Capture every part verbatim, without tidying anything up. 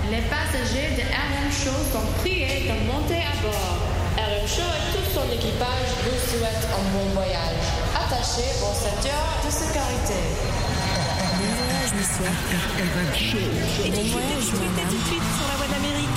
les passagers de R M Show sont priés de monter à bord. R M Show et tout son équipage vous souhaitent un bon voyage. Attachez vos ceintures de sécurité. Bon voyage, monsieur. R M Show. Et bon voyage, madame. Tout de suite sur la voie d'Amérique.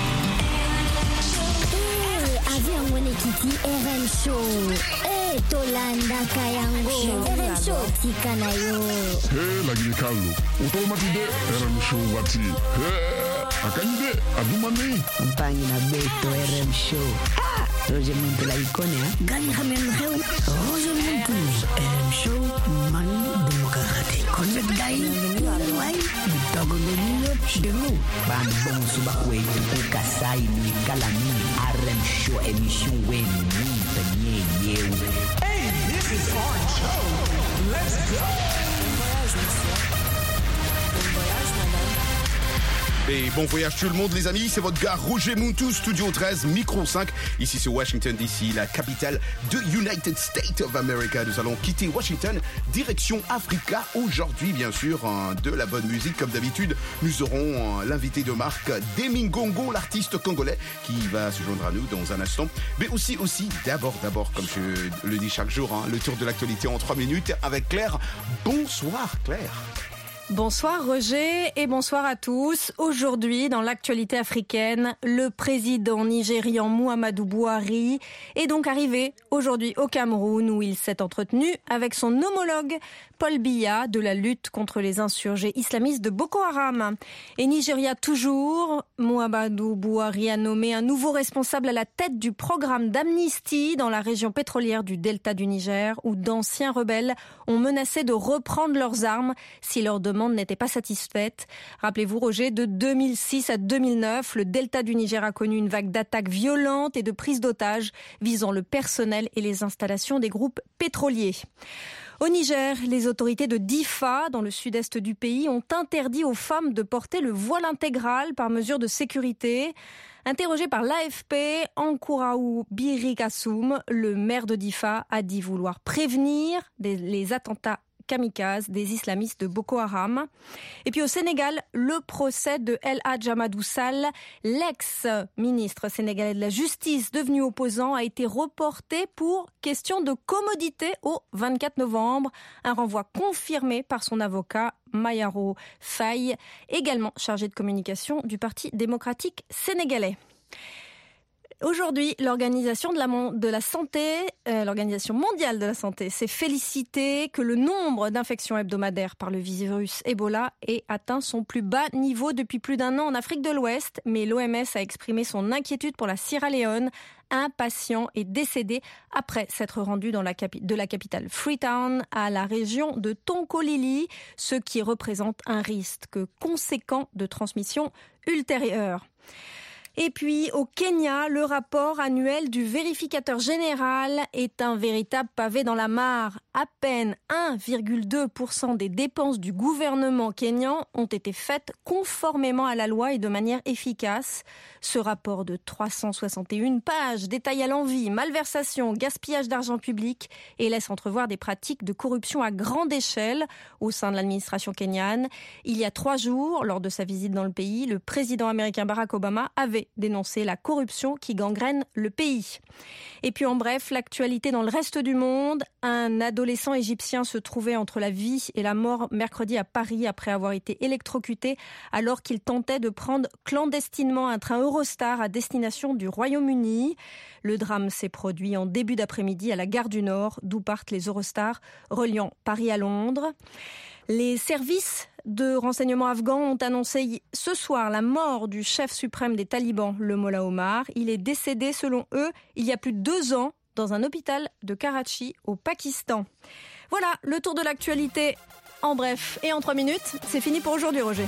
Avion mwenyekiti R M Show. Eh, Tolanda Kayango. R M Show tika nayo. Hey, lagi Carlo. Automatide R M Show wati. Hey, akanyide adumani. Mpangi na beto R M Show. Ha! Roger Muntu la ikone, ha? Gani hamen heu. Roger Muntu. R M Show man demokrati. Konvet gai. Wai. Bitogo ngenyo. Demu. Ban bon suba kwetu kukasai ni kalami. R M Show emission wen ni tanye yew. Hey, this is our show. Let's go. Bon voyage, monsieur. Bon voyage, madame. Et bon voyage tout le monde les amis, c'est votre gars Roger Muntu, Studio treize, Micro cinq. Ici c'est Washington D C, la capitale de United States of America. Nous allons quitter Washington, direction Africa. Aujourd'hui bien sûr, de la bonne musique comme d'habitude. Nous aurons l'invité de marque, Demi Ngongo, l'artiste congolais, qui va se joindre à nous dans un instant. Mais aussi, aussi, d'abord, d'abord, comme je le dis chaque jour, hein, le tour de l'actualité en trois minutes avec Claire. Bonsoir Claire. Bonsoir Roger et bonsoir à tous. Aujourd'hui, dans l'actualité africaine, le président nigérian Muhammadu Buhari est donc arrivé aujourd'hui au Cameroun où il s'est entretenu avec son homologue Paul Biya de la lutte contre les insurgés islamistes de Boko Haram. Et Nigeria toujours, Muhammadu Buhari a nommé un nouveau responsable à la tête du programme d'amnistie dans la région pétrolière du delta du Niger où d'anciens rebelles ont menacé de reprendre leurs armes si leur demande n'était pas satisfaite. Rappelez-vous Roger, de deux mille six à deux mille neuf, le delta du Niger a connu une vague d'attaques violentes et de prises d'otages visant le personnel et les installations des groupes pétroliers. Au Niger, les autorités de Difa, dans le sud-est du pays, ont interdit aux femmes de porter le voile intégral par mesure de sécurité. Interrogé par l'A F P, Ankuraou Birikassoum, le maire de Difa, a dit vouloir prévenir des, les attentats kamikazes des islamistes de Boko Haram. Et puis au Sénégal, le procès de El Hadj Amadou Sall, l'ex-ministre sénégalais de la Justice devenu opposant, a été reporté pour question de commodité au vingt-quatre novembre. Un renvoi confirmé par son avocat Mayaro Faye, également chargé de communication du Parti démocratique sénégalais. Aujourd'hui, l'Organisation de la, de la Santé, euh, l'Organisation mondiale de la Santé s'est félicitée que le nombre d'infections hebdomadaires par le virus Ebola ait atteint son plus bas niveau depuis plus d'un an en Afrique de l'Ouest. Mais l'O M S a exprimé son inquiétude pour la Sierra Leone. Un patient est décédé après s'être rendu dans la capi- de la capitale Freetown à la région de Tonkolili, ce qui représente un risque conséquent de transmission ultérieure. Et puis, au Kenya, le rapport annuel du vérificateur général est un véritable pavé dans la mare. À peine un virgule deux pour cent des dépenses du gouvernement kényan ont été faites conformément à la loi et de manière efficace. Ce rapport de trois cent soixante et une pages détaille à l'envi malversation, gaspillage d'argent public et laisse entrevoir des pratiques de corruption à grande échelle au sein de l'administration kenyane. Il y a trois jours, lors de sa visite dans le pays, le président américain Barack Obama avait dénoncé la corruption qui gangrène le pays. Et puis en bref, l'actualité dans le reste du monde, un adolescent égyptien se trouvait entre la vie et la mort mercredi à Paris après avoir été électrocuté alors qu'il tentait de prendre clandestinement un train Eurostar à destination du Royaume-Uni. Le drame s'est produit en début d'après-midi à la gare du Nord, d'où partent les Eurostars reliant Paris à Londres. Les services de renseignement afghans ont annoncé ce soir la mort du chef suprême des talibans, le Mollah Omar. Il est décédé, selon eux, il y a plus de deux ans, dans un hôpital de Karachi, au Pakistan. Voilà, le tour de l'actualité en bref et en trois minutes. C'est fini pour aujourd'hui, Roger.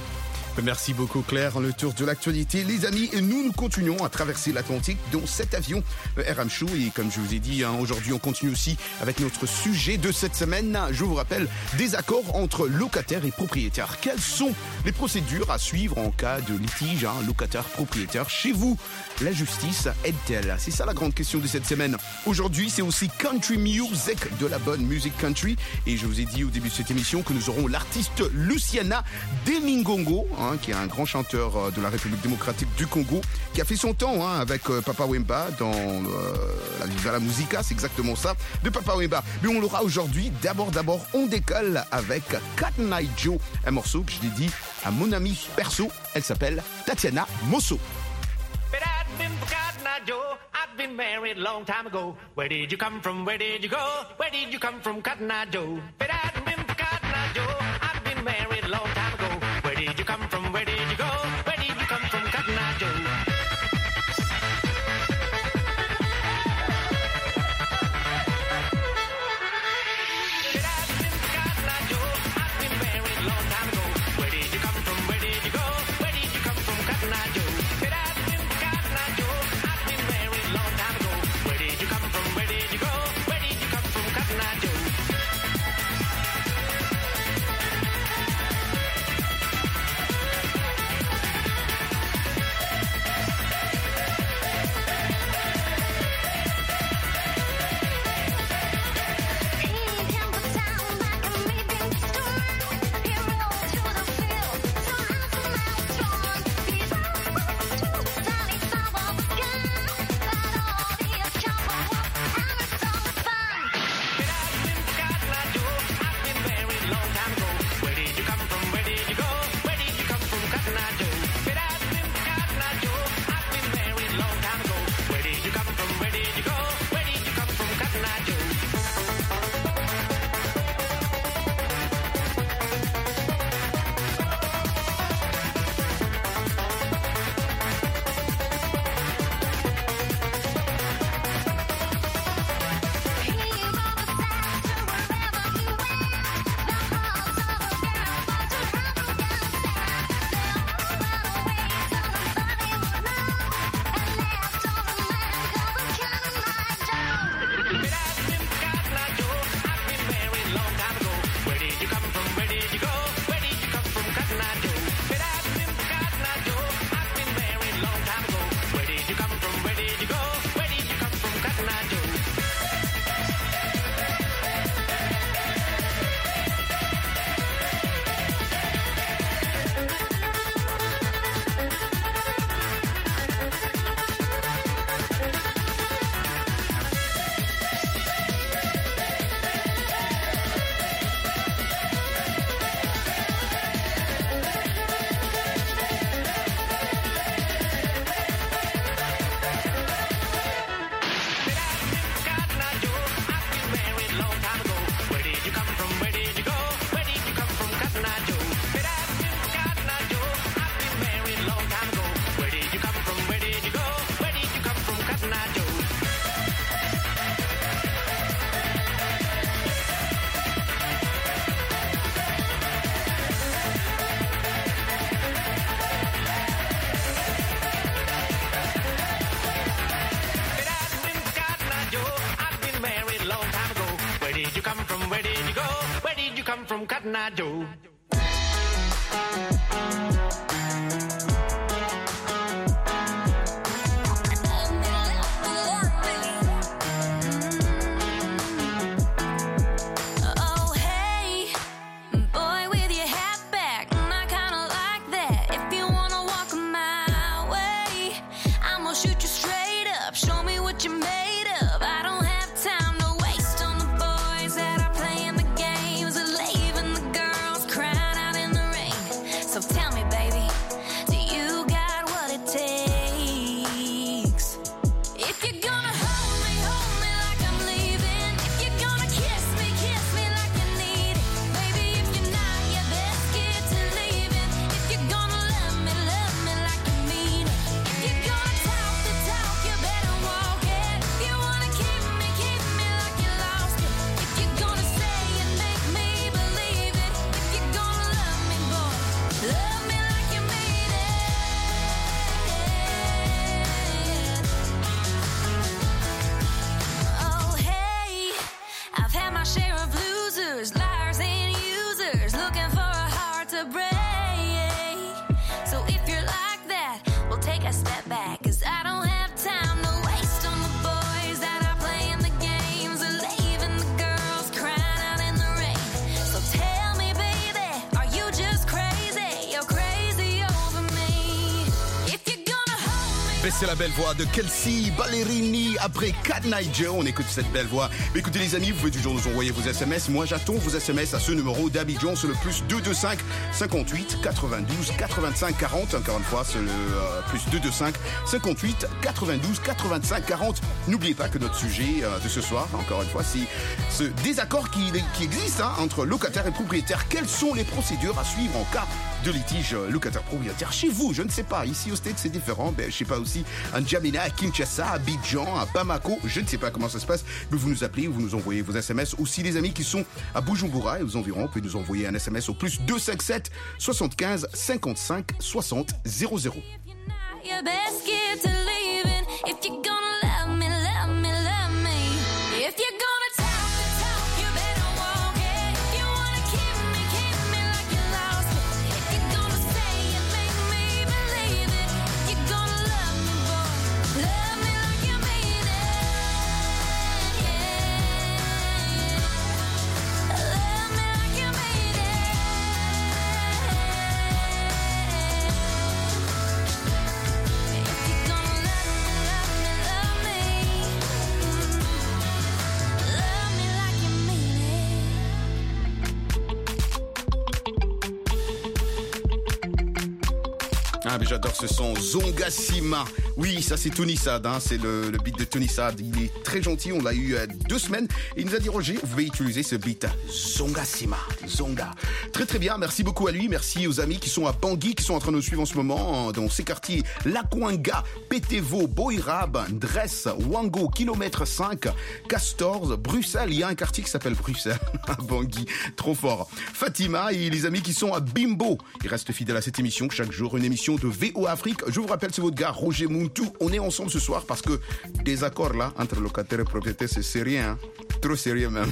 Merci beaucoup Claire, le tour de l'actualité les amis, et nous nous continuons à traverser l'Atlantique dans cet avion R M Show et comme je vous ai dit, hein, aujourd'hui on continue aussi avec notre sujet de cette semaine, je vous rappelle des accords entre locataires et propriétaires. Quelles sont les procédures à suivre en cas de litige hein, locataire-propriétaire chez vous? La justice aide-t-elle? C'est ça la grande question de cette semaine. Aujourd'hui c'est aussi country music, de la bonne musique country, et je vous ai dit au début de cette émission que nous aurons l'artiste Luciana Demi Ngongo, hein, qui est un grand chanteur euh, de la République démocratique du Congo, qui a fait son temps hein, avec euh, Papa Wemba dans euh, la Viva la Musica, c'est exactement ça, de Papa Wemba. Mais on l'aura aujourd'hui. D'abord, d'abord, on décolle avec Cotton Eye Joe, un morceau que je l'ai dit à mon amie perso. Elle s'appelle Tatiana Mosso. Joe, I've been married a long time ago. Where did you come from? Where did you go? Where did you come from, Cotton Eye Joe? But I've been Cotton Eye Joe, I've been married a long time ago. Where did you come from? Where did you go? Where did you come from, Cotton Eye Joe? From Cotton Eye Joe. Crazy C'est la belle voix de Kelsey Ballerini après Cat Night Joe. On écoute cette belle voix. Mais écoutez les amis, vous pouvez toujours nous envoyer vos S M S. Moi j'attends vos S M S à ce numéro d'Abidjan sur le plus deux deux cinq cinquante-huit quatre-vingt-douze quatre-vingt-cinq quarante. Encore une fois, c'est le euh, plus deux deux cinq cinquante-huit quatre-vingt-douze quatre-vingt-cinq quarante. N'oubliez pas que notre sujet euh, de ce soir, encore une fois, c'est ce désaccord qui, qui existe hein, entre locataires et propriétaires. Quelles sont les procédures à suivre en cas de litige locataire-propriétaire chez vous? Je ne sais pas. Ici au States c'est différent. Ben, je sais pas aussi à N'Djamena, à Kinshasa, à Abidjan, à Bamako. Je ne sais pas comment ça se passe. Mais vous nous appelez ou vous nous envoyez vos S M S. Aussi les amis qui sont à Bujumbura et aux environs, vous pouvez nous envoyer un S M S au plus deux cinq sept soixante-quinze cinquante-cinq soixante zéro zéro. Ah mais j'adore ce son, Zonga Sima. Oui, ça c'est Tony Sad, hein, c'est le, le beat de Tony Sad. Il est très gentil, on l'a eu il y a deux semaines. Et il nous a dit Roger, vous pouvez utiliser ce beat, Zonga Sima, Zonga. Très très bien, merci beaucoup à lui, merci aux amis qui sont à Bangui, qui sont en train de nous suivre en ce moment, dans ces quartiers, Lakwanga, Petevo, Boirab, Dress, Wango, Kilomètre cinq, Castors, Bruxelles. Il y a un quartier qui s'appelle Bruxelles, à Bangui, trop fort. Fatima et les amis qui sont à Bimbo. Ils restent fidèles à cette émission, chaque jour une émission de V O Afrique. Je vous rappelle, c'est votre gars Roger Muntu. On est ensemble ce soir parce que des accords là entre locataires et propriétaires, c'est sérieux, hein? Trop sérieux même.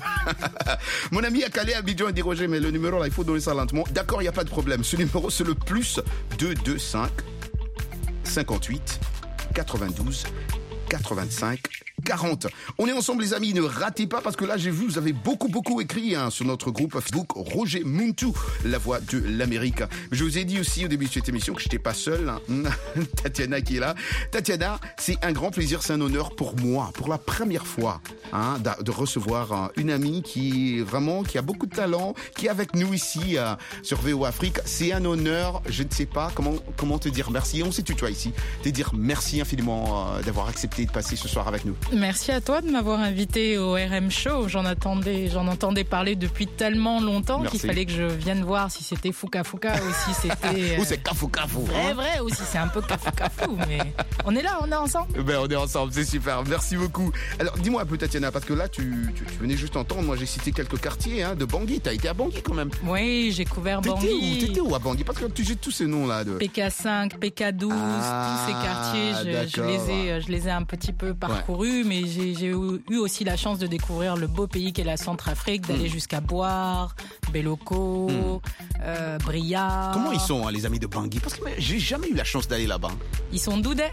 Mon ami a calé à Abidjan et dit Roger, mais le numéro là, il faut donner ça lentement. D'accord, il n'y a pas de problème. Ce numéro, c'est le plus deux deux cinq cinquante-huit quatre-vingt-douze quatre-vingt-cinq quarante. On est ensemble les amis, ne ratez pas parce que là j'ai vu, vous avez beaucoup beaucoup écrit hein, sur notre groupe Facebook Roger Muntu, la voix de l'Amérique. Je vous ai dit aussi au début de cette émission que j'étais pas seul, hein. Tatiana qui est là. Tatiana, c'est un grand plaisir, c'est un honneur pour moi, pour la première fois hein, de recevoir une amie qui est vraiment, qui a beaucoup de talent, qui est avec nous ici euh, sur V O Afrique. C'est un honneur, je ne sais pas comment, comment te dire merci, on s'est tutoie ici, te dire merci infiniment euh, d'avoir accepté de passer ce soir avec nous. Merci à toi de m'avoir invité au R M Show. J'en attendais, j'en entendais parler depuis tellement longtemps Merci. Qu'il fallait que je vienne voir si c'était Fouka Fouka ou si c'était. Ou c'est Kafou Kafou. Vrai, hein vrai, ou si c'est un peu Kafou Kafou. Mais on est là, on est ensemble. Ben, on est ensemble, c'est super. Merci beaucoup. Alors, dis-moi un peu, Tatiana, parce que là, tu, tu, tu venais juste entendre. Moi, j'ai cité quelques quartiers hein, de Bangui. T'as été à Bangui quand même. Oui, j'ai couvert Bangui. T'étais où, t'étais où à Bangui? Parce que tu j'ai tous ces noms-là. De... P K cinq, P K douze, ah, tous ces quartiers, je, je, les ai, je les ai un petit peu parcourus, ouais. Mais j'ai, j'ai eu aussi la chance de découvrir le beau pays qu'est la Centrafrique, d'aller mmh. jusqu'à Boire, Beloko, mmh. euh, Bria. Comment ils sont, hein, les amis de Bangui? Parce que j'ai jamais eu la chance d'aller là-bas. Ils sont doudés.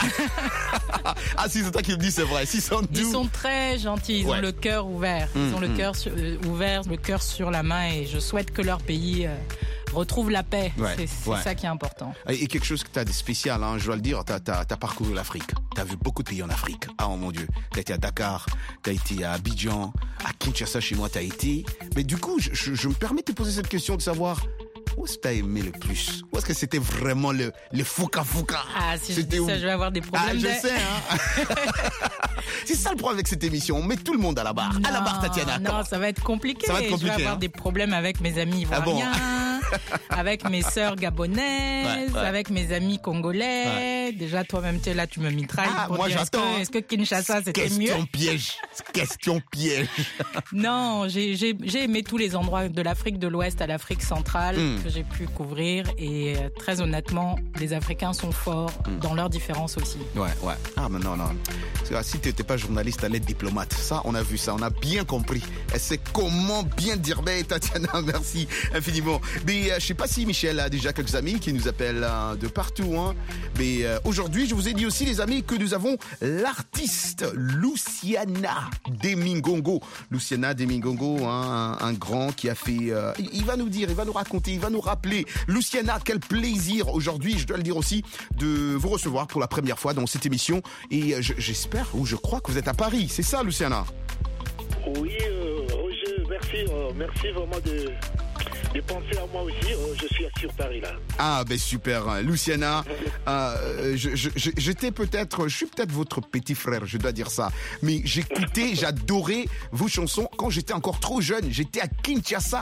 Ah, si c'est toi qui me dis, c'est vrai. Ils sont, ils sont très gentils, ils ouais. ont le cœur ouvert. Ils mmh, ont le mmh. cœur euh, ouvert, le cœur sur la main et je souhaite que leur pays... Euh, retrouve la paix, ouais, c'est, c'est ouais. ça qui est important. Et quelque chose que tu as de spécial, hein, je dois le dire, tu as parcouru l'Afrique. Tu as vu beaucoup de pays en Afrique. Ah oh mon Dieu, tu as été à Dakar, tu as été à Abidjan, à Kinshasa chez moi tu as été. Mais du coup, je, je, je me permets de te poser cette question de savoir... Où est-ce que t'as aimé le plus? Où est-ce que c'était vraiment le, le fouka fouka? Ah, si c'était je dis ça, je vais avoir des problèmes. Ah, je de... sais, hein. C'est ça le problème avec cette émission. On met tout le monde à la barre. Non, à la barre, Tatiana. Non, comment? Ça va être compliqué. Ça va être compliqué. Je vais avoir hein. des problèmes avec mes amis ivoiriens, ah bon? Avec mes sœurs gabonaises, ouais, ouais. avec mes amis congolais. Ouais. Déjà, toi-même, tu es là, tu me mitrailles. Ah, pour moi, dire, j'attends. Est-ce que, est-ce que Kinshasa, c'était question mieux? Question piège. Question piège. Non, j'ai, j'ai, j'ai aimé tous les endroits de l'Afrique de l'Ouest à l'Afrique centrale mm. que j'ai pu couvrir. Et très honnêtement, les Africains sont forts mm. dans leurs différences aussi. Ouais, ouais. Ah, mais non, non. Si tu n'étais pas journaliste, tu allais être diplomate. Ça, on a vu ça, on a bien compris. Elle sait comment bien dire. Ben, Tatiana, merci infiniment. Mais euh, je sais pas si Michel a déjà quelques amis qui nous appellent euh, de partout. Hein. Mais euh, aujourd'hui, je vous ai dit aussi, les amis, que nous avons l'artiste Luciana Demingongo. Luciana Demingongo, hein, un, un grand qui a fait... Euh, il va nous dire, il va nous raconter, il va nous rappeler. Luciana, quel plaisir aujourd'hui, je dois le dire aussi, de vous recevoir pour la première fois dans cette émission. Et je, j'espère, ou je crois que vous êtes à Paris. C'est ça, Luciana? Oui, euh, Roger, merci. Euh, merci vraiment de... de penser à moi aussi, euh, je suis sur Paris là. Ah ben super, Luciana, euh, je, je, je, j'étais peut-être, je suis peut-être votre petit frère, je dois dire ça, mais j'écoutais, j'adorais vos chansons quand j'étais encore trop jeune, j'étais à Kinshasa.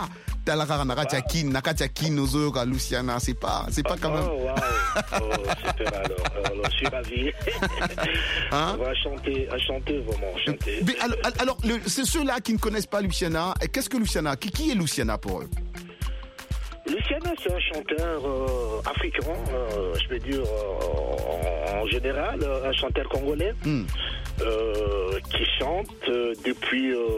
Luciana, c'est pas, c'est pas quand même. Oh, wow. Oh, super alors, alors, je suis ravi. Hein? On va chanter, à chanter vraiment, chanter. Mais alors, alors le, c'est ceux-là qui ne connaissent pas Luciana, qu'est-ce que Luciana, qui, qui est Luciana pour eux? Luciana, c'est un chanteur euh, africain, euh, je veux dire euh, en, en général, un chanteur congolais mm. euh, qui chante euh, depuis euh,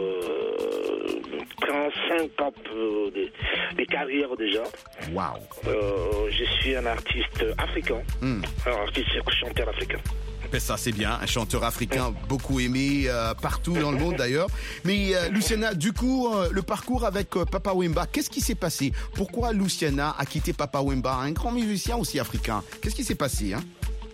trente-cinq ans euh, de, de carrière déjà. Wow. Euh, je suis un artiste africain, mm. un artiste chanteur africain. Ben ça c'est bien, un chanteur africain beaucoup aimé euh, partout dans le monde d'ailleurs. Mais euh, Luciana, du coup, euh, le parcours avec euh, Papa Wemba, qu'est-ce qui s'est passé? Pourquoi Luciana a quitté Papa Wemba, un grand musicien aussi africain? Qu'est-ce qui s'est passé, hein?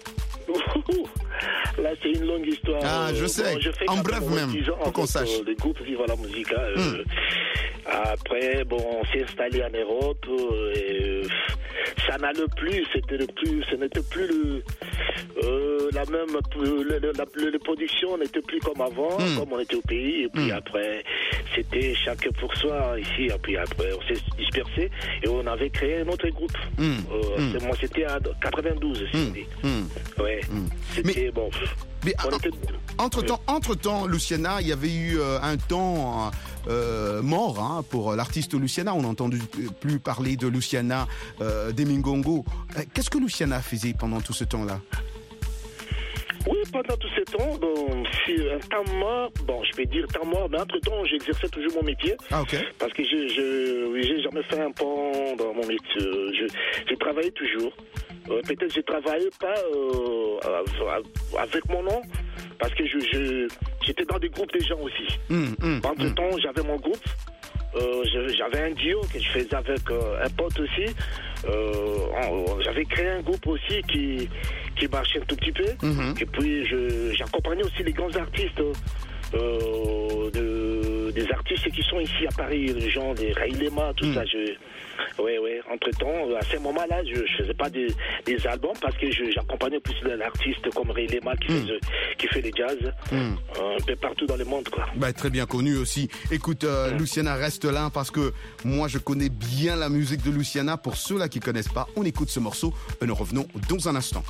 Là, c'est une longue histoire. Ah, je sais. Bon, je en bref même, pour qu'on sache. Le groupe Viva la Musica. Euh, mm. Après, bon, on s'est installé en Europe. Et ça n'allait plus. C'était le plus. Ce n'était plus le, euh, la même. Le, le, la, le, production n'était plus comme avant, mm. comme on était au pays. Et puis mm. après, c'était chacun pour soi ici. Et puis après, on s'est dispersé et on avait créé un autre groupe. Mm. Euh, mm. C'est, moi, c'était en quatre-vingt-douze, si mm. on dit. Mm. Ouais. Mm. C'était mais, bon. Mais en, était... entre temps, entre temps, Luciana, il y avait eu euh, un temps euh, mort hein, pour l'artiste Luciana. On n'a entendu plus parler de Luciana euh, Demingongo. Qu'est-ce que Luciana faisait pendant tout ce temps-là? Oui, pendant tout ce temps, bon, si un temps mort, bon, je peux dire temps mort, mais entre-temps, j'exerçais toujours mon métier. Ah, ok. Parce que je, je, oui, j'ai jamais fait un pont dans mon métier. Je, je travaillais toujours. Euh, peut-être je travaillais pas euh, avec mon nom, parce que je, je, j'étais dans des groupes de gens aussi. Mmh, mmh, entre-temps, mmh. j'avais mon groupe. Euh, j'avais un duo que je faisais avec euh, un pote aussi. Euh, j'avais créé un groupe aussi qui, qui marchait un tout petit peu. Mm-hmm. Et puis je, j'accompagnais aussi les grands artistes, euh, de, des artistes qui sont ici à Paris, les gens des Ray Lema, tout mm. ça. Je, ouais, ouais. Entre temps, à ce moment-là, je, je faisais pas des, des albums parce que je, j'accompagnais plus l'artiste comme Ray Lema qui, mm. fait, qui fait les jazz mm. euh, un peu partout dans le monde, quoi. Bah, très bien connu aussi. Écoute, euh, mm. Luciana, reste là parce que moi, je connais bien la musique de Luciana. Pour ceux-là qui connaissent pas, on écoute ce morceau et nous revenons dans un instant.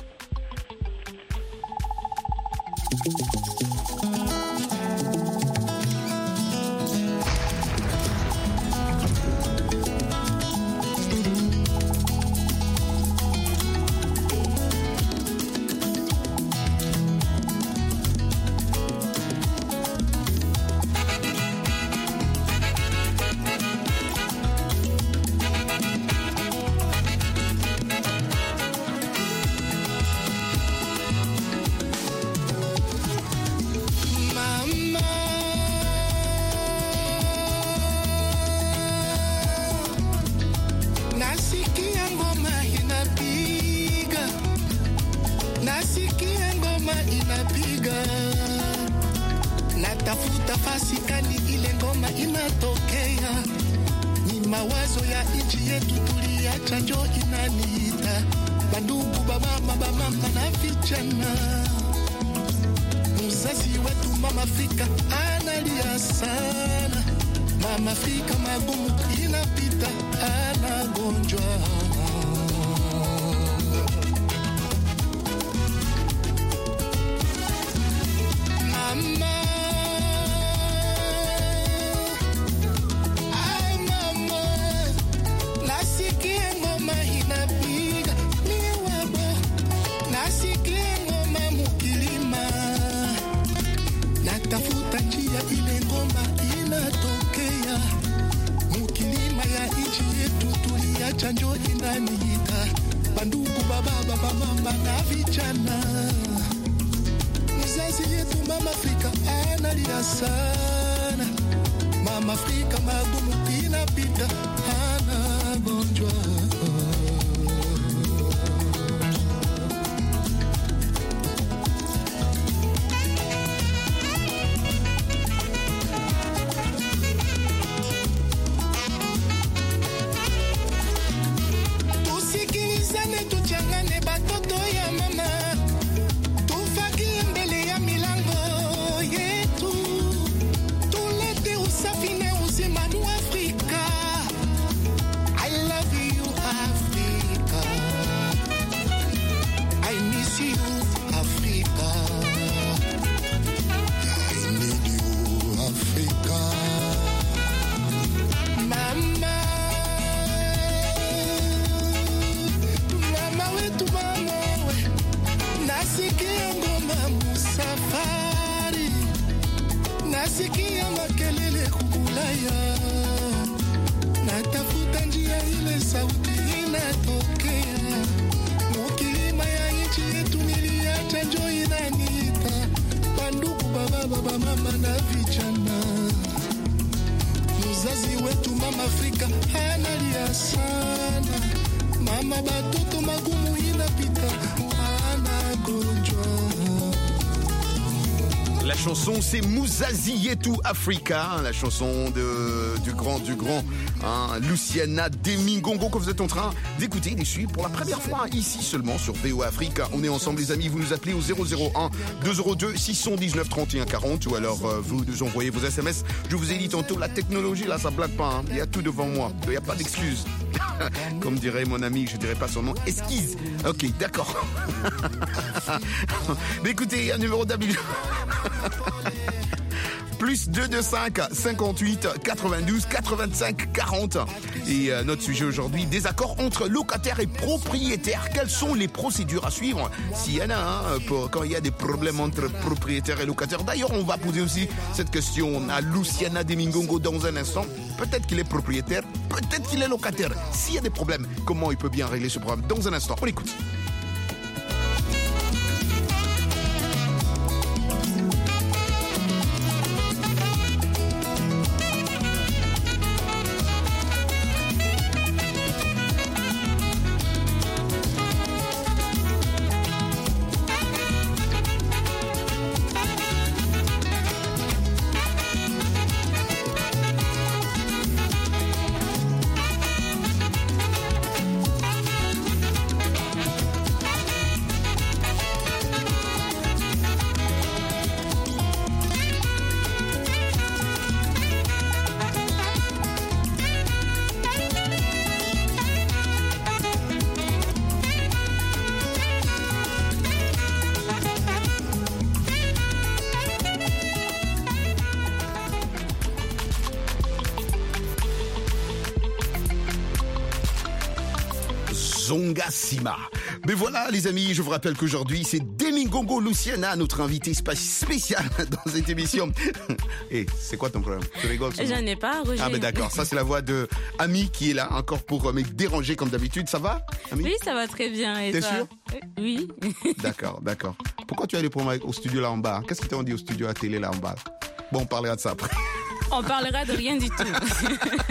baba bamama na vijana mzazi yetu mama Afrika analia sana mama Afrika magumu inapita ana gonjwa nasikia makelele kukulaya natafuta njia ile sauti inatokea mukilima ya nchi yetu niliacha njo inaniita bandugu baba baba mama na vijana mzazi wetu mama Afrika analia sana mama batoto magumu inapita anagonjwa. La chanson c'est Muzazi Yetu Africa, la chanson de, du grand, du grand hein, Luciana Demingongo que vous êtes en train d'écouter, des suites pour la première fois ici seulement sur V O A Africa. On est ensemble les amis, vous nous appelez au zéro zéro un deux zéro deux six un neuf trente et un quarante ou alors euh, vous nous envoyez vos S M S. Je vous ai dit tantôt, la technologie là ça blague pas, hein. Il y a tout devant moi, il n'y a pas d'excuses. Comme dirait mon ami, je dirais pas son nom, esquisse. Ok, d'accord. Mais écoutez, un numéro d'habitude. Plus deux deux cinq cinquante-huit quatre-vingt-douze quatre-vingt-cinq quarante. Et euh, notre sujet aujourd'hui, désaccord entre locataires et propriétaires. Quelles sont les procédures à suivre s'il y en a hein, pour, quand il y a des problèmes entre propriétaires et locataires. D'ailleurs, on va poser aussi cette question à Luciana Demingongo dans un instant. Peut-être qu'il est propriétaire, peut-être qu'il est locataire. S'il y a des problèmes, comment il peut bien régler ce problème? Dans un instant, on écoute. Zongasima. Mais voilà les amis, je vous rappelle qu'aujourd'hui c'est Demingongo Luciana, notre invité spécial dans cette émission. Et hey, c'est quoi ton problème? Tu rigoles? J'en ai pas, Roger. Ah ben d'accord, ça c'est la voix de Ami qui est là encore pour me déranger comme d'habitude. Ça va, Ami? Oui, ça va très bien. Et t'es toi? sûr? Oui. D'accord, d'accord. Pourquoi tu as les problèmes au studio là en bas? Qu'est-ce qu'ils t'ont dit au studio à la télé là en bas? Bon, on parlera de ça après. On parlera de rien du tout.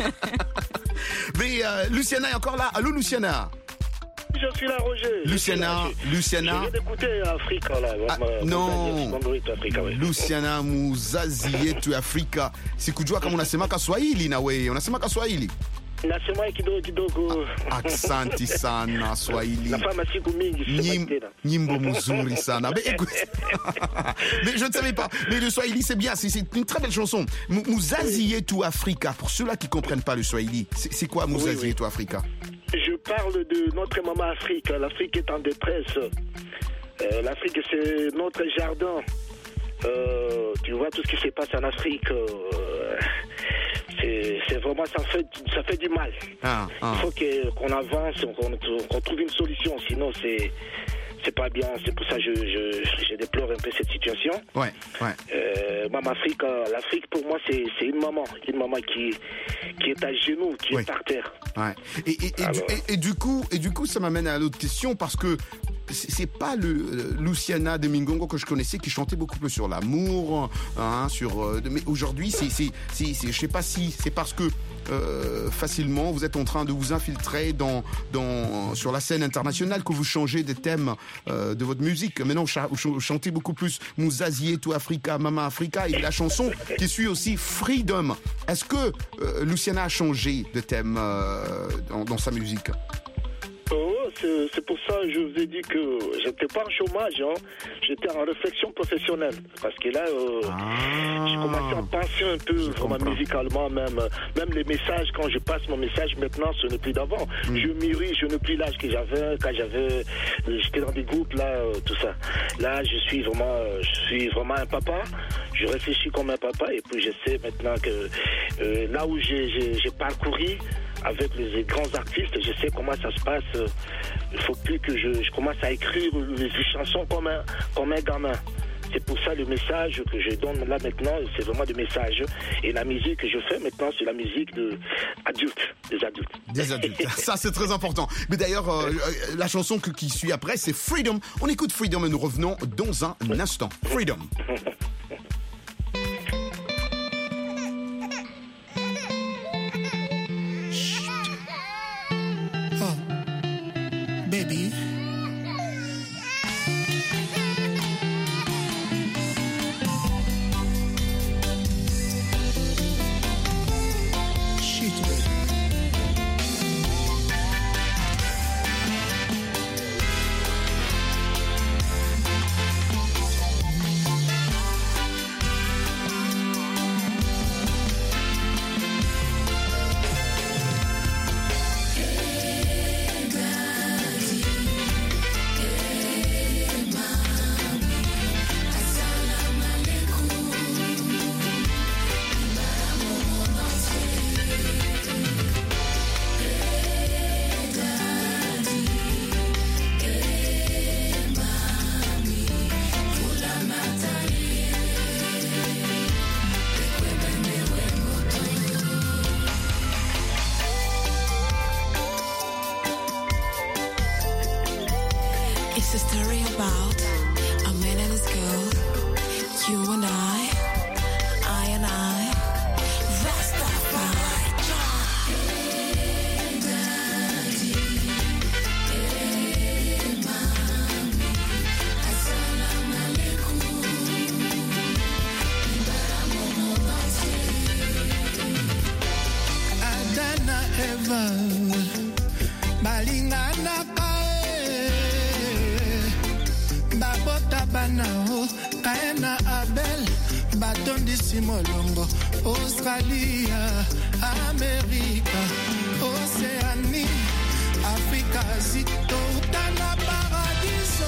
Mais euh, Luciana est encore là. Allô Luciana? Je suis là, Roger. Luciana, je Luciana. Je viens d'écouter Africa, là. Ah, ma, non. Africa, ouais. Luciana Muzazi Yetu Afrika. Sikujua kama unasema Kiswahili na wewe. Unasema Kiswahili? Nasema kidogo kidogo. Asante sana Swahili. Nafanya siku mingi sema tena. Nyimbo mzuri sana. Mais écoute. Mais je ne savais pas. Mais le Swahili c'est bien, c'est, c'est une très belle chanson. Muzazi Yetu Afrika. Pour ceux-là qui comprennent pas le Swahili, c'est, c'est quoi Muzazi oui, Yetu oui. Afrika? Je parle de notre maman Afrique. L'Afrique est en détresse. Euh, L'Afrique, c'est notre jardin. Euh, tu vois tout ce qui se passe en Afrique. Euh, c'est, c'est vraiment, ça fait, ça fait du mal. Ah, ah. Il faut que, qu'on avance, qu'on, qu'on trouve une solution. Sinon, c'est, c'est pas bien. C'est pour ça que je, je, je déplore un peu cette situation. Ouais, ouais. Euh, Maman Afrique, euh, l'Afrique pour moi c'est, c'est une maman, une maman qui, qui est à genoux, qui ouais. est par terre. Ouais. Et, et, et, du, et, et du coup, et du coup, ça m'amène à l'autre question parce que c'est pas le euh, Luciana de Mingongo que je connaissais qui chantait beaucoup plus sur l'amour, hein, sur. Euh, mais aujourd'hui, c'est, c'est, c'est, c'est, je sais pas si c'est parce que euh, facilement vous êtes en train de vous infiltrer dans, dans sur la scène internationale que vous changez des thèmes euh, de votre musique. Maintenant, vous chantez beaucoup plus Mouzazié, tout Africa, Mama Africa et la chanson qui suit aussi Freedom. Est-ce que euh, Luciana a changé de thème euh, dans, dans sa musique? Oh, c'est, c'est pour ça que je vous ai dit que j'étais pas en chômage, hein. J'étais en réflexion professionnelle. Parce que là, euh, ah, je commençais à penser un peu vraiment musicalement, même, même les messages, quand je passe mon message maintenant, ce n'est plus d'avant. Mm. Je mûris, je n'ai plus l'âge que j'avais quand j'avais, j'étais dans des groupes, là, euh, tout ça. Là, je suis vraiment, je suis vraiment un papa. Je réfléchis comme un papa et puis je sais maintenant que euh, là où j'ai, j'ai, j'ai parcouru, avec les grands artistes, je sais comment ça se passe. Il faut plus que je, je commence à écrire les chansons comme un, comme un gamin. C'est pour ça le message que je donne là maintenant, c'est vraiment des messages. Et la musique que je fais maintenant, c'est la musique de adultes, des adultes. Des adultes. Ça, c'est très important. Mais d'ailleurs, euh, la chanson que, qui suit après, c'est Freedom. On écoute Freedom et nous revenons dans un instant. Freedom. Baby. Shit. It's a story about a man and his girl, you and I, I and I, Rastafari. Adana Eva, balingana babota banao kaena Abel batondisi molongo Australia Amerika Océanie Afrika zito utana paradiso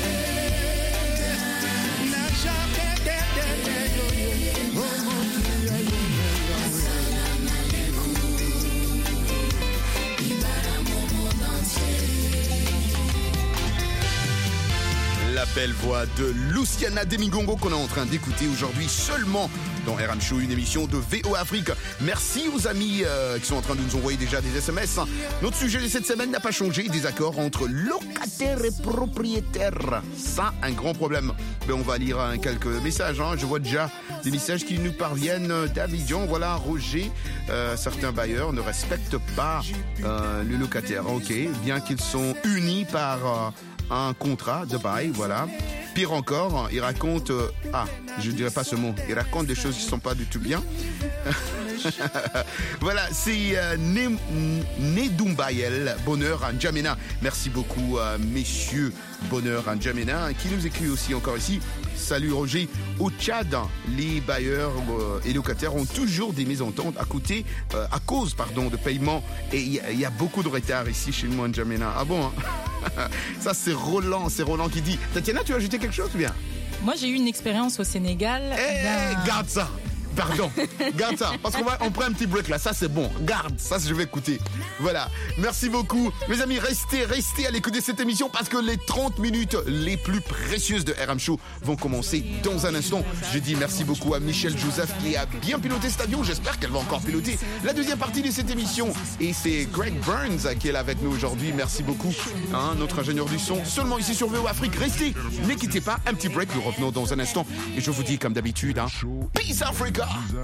na jamais de de de yo yo oh mon Dieu assalamu alaikum ibara mon monde entier. La belle voix de Luciana de Mingongo qu'on est en train d'écouter aujourd'hui seulement dans R M Show, une émission de V O Afrique. Merci aux amis euh, qui sont en train de nous envoyer déjà des S M S. Notre sujet de cette semaine n'a pas changé, des accords entre locataires et propriétaires. Ça, un grand problème. Mais on va lire hein, quelques messages. Hein. Je vois déjà des messages qui nous parviennent d'Abidjan. Voilà, Roger, euh, certains bailleurs ne respectent pas euh, le locataire. Ok, bien qu'ils sont unis par... Euh, un contrat de bail, voilà. Pire encore, il raconte... Euh, ah, je ne dirais pas ce mot. Il raconte des choses qui ne sont pas du tout bien. Voilà, c'est euh, Nedumbayel, Bonheur à N'Djamena. Merci beaucoup, euh, messieurs Bonheur à N'Djamena, qui nous écrit aussi encore ici. Salut Roger. Au Tchad, les bailleurs euh, et locataires ont toujours des mésententes à, côté, euh, à cause pardon, de paiement. Et il y, y a beaucoup de retard ici chez moi à N'Djamena. Ah bon hein. Ça, c'est Roland, c'est Roland qui dit. Tatiana, tu as ajouté quelque chose ou bien? Moi, j'ai eu une expérience au Sénégal. Eh, hey, garde ça. Pardon, garde ça, parce qu'on va, on prend un petit break là, ça c'est bon, garde, ça je vais écouter. Voilà, merci beaucoup. Mes amis, restez, restez à l'écoute de cette émission parce que les trente minutes les plus précieuses de R M Show vont commencer dans un instant. Je dis merci beaucoup à Michel Joseph qui a bien piloté cet avion, j'espère qu'elle va encore piloter la deuxième partie de cette émission. Et c'est Greg Burns qui est là avec nous aujourd'hui, merci beaucoup, hein, notre ingénieur du son, seulement ici sur V O Afrique. Restez, ne quittez pas, un petit break, nous revenons dans un instant. Et je vous dis comme d'habitude, hein, Peace Africa.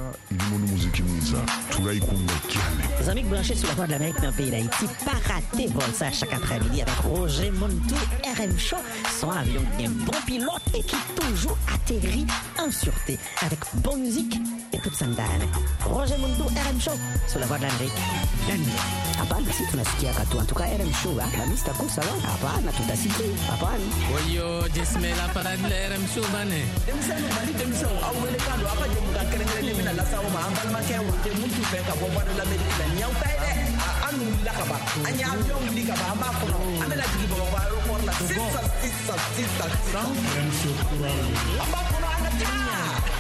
Les amis branchés sur la voie de l'Amérique dans le pays d'Haïti, pas rater vol ça chaque après-midi avec Roger Montou, R M Show, son avion d'un bon pilote et qui toujours atterrit en sûreté avec bonne musique et toute sa dame. Roger Montou, R M Show, sur la voie de l'Amérique. Hapana, si tunasikia katu. En tout cas, R M Show, la mista kusa lo. Hapana, tutasikia. Hapana. Oyo, jismela para de R M Show bane. Demsano bali demsano awele kando apa je muka kerengere mina la sawo ma ambal ma ke wote muntu fe ka bo bada la medina nyaw tay de anu la ka ba anya avion li ka ba ma ko no amela digi bo ba ro por la sisa sisa sisa R M Show amba ko no ana tinya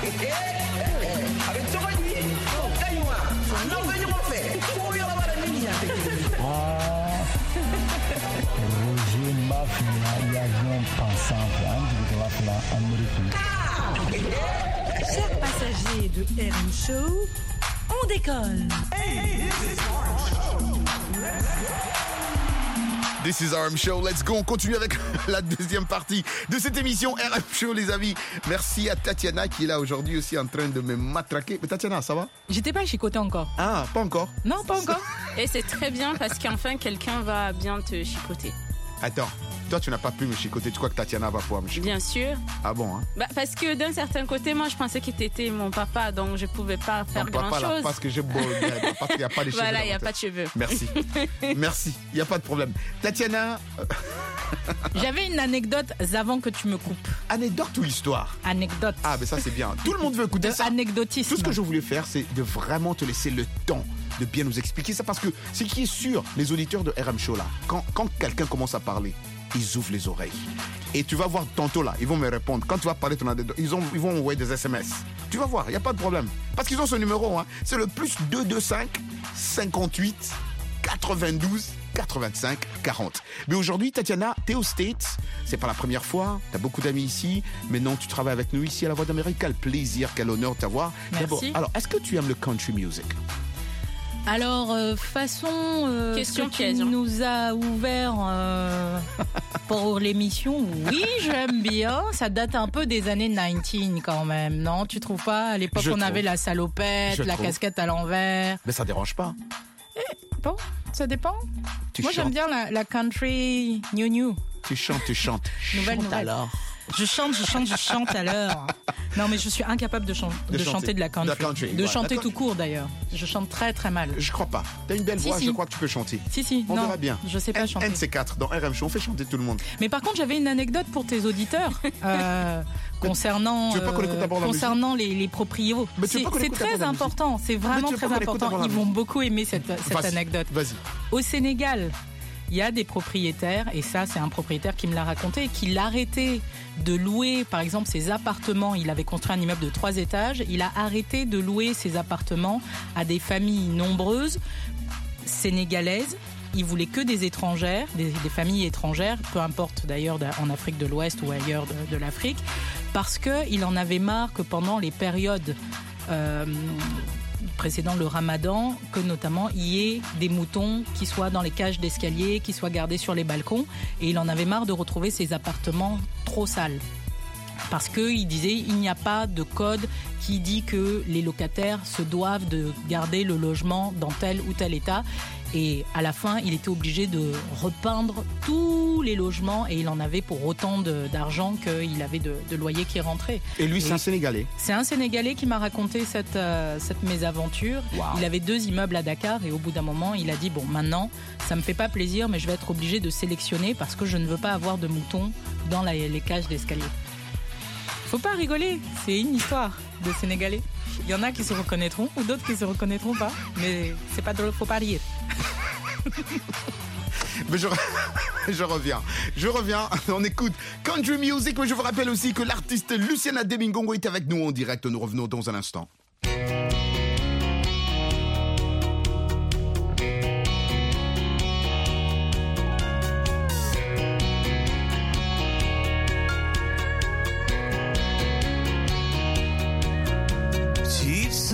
avec ça ni kaywa no ba ni mo fe ko yo ba la ninya te Roger Mafia, l'avion pensant de la Amérique. Chers passagers de R M Show, on décolle. Hey, this is R M Show. This is R M Show, let's go, on continue avec la deuxième partie de cette émission R M Show, les amis. Merci à Tatiana qui est là aujourd'hui aussi en train de me matraquer. Mais Tatiana, ça va? J'étais pas chicoté encore. Ah, pas encore? Non, pas encore. Et c'est très bien parce qu'enfin quelqu'un va bien te chicoter. Attends, toi tu n'as pas pu me chicoter, tu crois que Tatiana va pouvoir me chicoter? Bien sûr. Ah bon, hein? Bah, parce que d'un certain côté, moi je pensais que t'étais mon papa, donc je pouvais pas faire grand papa, chose. Là, parce que j'ai beau, parce qu'il n'y a pas de cheveux. Voilà, il n'y a pas de cheveux. Merci. Merci, il n'y a pas de problème. Tatiana. J'avais une anecdote avant que tu me coupes. Anecdote ou histoire? Anecdote. Ah, mais ça c'est bien. Tout le monde veut écouter de ça. Anecdotisme. Tout ce que je voulais faire, c'est de vraiment te laisser le temps de bien nous expliquer ça. Parce que ce qui est sûr, les auditeurs de R M Show là, quand, quand quelqu'un commence à parler, ils ouvrent les oreilles. Et tu vas voir tantôt là, ils vont me répondre. Quand tu vas parler ton anecdote, ils, ont, ils vont envoyer des S M S. Tu vas voir, il n'y a pas de problème. Parce qu'ils ont ce numéro, hein. C'est le plus deux cent vingt-cinq, cinquante-huit, quatre-vingt-douze, quatre-vingt-cinq, quarante. Mais aujourd'hui, Tatiana, t'es aux States. C'est pas la première fois. T'as beaucoup d'amis ici. Maintenant, tu travailles avec nous ici à la Voix d'Amérique. Quel plaisir, quel honneur de t'avoir. D'abord, alors, est-ce que tu aimes le country music? Alors, euh, façon euh, Question que piège, tu hein. nous a ouvert euh, pour l'émission, oui, j'aime bien. Ça date un peu des années quatre-vingt-dix quand même, non? Tu trouves pas? À l'époque, Je on trouve. avait la salopette, Je la trouve. casquette à l'envers. Mais ça dérange pas. Bon, ça dépend. Tu Moi, chantes. j'aime bien la, la country new new. Tu chantes, tu chantes. Nouvelle, Chante nouvelle. alors. Je chante, je chante, je chante à l'heure. Non, mais je suis incapable de, chan- De de chanter. chanter de la country. De la country, de ouais, chanter d'accord. tout court d'ailleurs. Je chante très très mal. Je crois pas. T'as une belle Si, voix, si. je crois que tu peux chanter. Si, si, On non, verra bien. je sais pas N- chanter. N C quatre dans R M Show, on fait chanter tout le monde. Mais par contre, j'avais une anecdote pour tes auditeurs euh, concernant Tu veux pas qu'on écoute d'abord la concernant les, les proprios. Mais tu veux C'est pas qu'on c'est écoute très d'abord la musique important. C'est Mais vraiment tu veux très pas qu'on écoute important. d'abord la Ils vont musique beaucoup aimer cette, cette Vas-y, anecdote. Vas-y. Au Sénégal, il y a des propriétaires, et ça c'est un propriétaire qui me l'a raconté, qu'il arrêtait de louer par exemple ses appartements. Il avait construit un immeuble de trois étages, il a arrêté de louer ses appartements à des familles nombreuses sénégalaises. Il voulait que des étrangères, des, des familles étrangères, peu importe d'ailleurs en Afrique de l'Ouest ou ailleurs de, de l'Afrique, parce qu'il en avait marre que pendant les périodes euh, précédant le ramadan, que notamment il y ait des moutons qui soient dans les cages d'escalier, qui soient gardés sur les balcons, et il en avait marre de retrouver ses appartements trop sales. Parce qu'il disait il n'y a pas de code qui dit que les locataires se doivent de garder le logement dans tel ou tel état. Et à la fin, il était obligé de repeindre tous les logements et il en avait pour autant de, d'argent qu'il avait de, de loyer qui rentrait. Et lui, c'est Et un Sénégalais. C'est un Sénégalais qui m'a raconté cette, euh, cette mésaventure. Wow. Il avait deux immeubles à Dakar et au bout d'un moment, il a dit bon, maintenant, ça me fait pas plaisir, mais je vais être obligé de sélectionner parce que je ne veux pas avoir de moutons dans la, les cages d'escalier. Faut pas rigoler, c'est une histoire de Sénégalais. Il y en a qui se reconnaîtront ou d'autres qui se reconnaîtront pas, mais c'est pas drôle, faut pas rire. Mais je, je reviens, je reviens, on écoute Country Music, mais je vous rappelle aussi que l'artiste Luciana Demingongo est avec nous en direct, nous revenons dans un instant.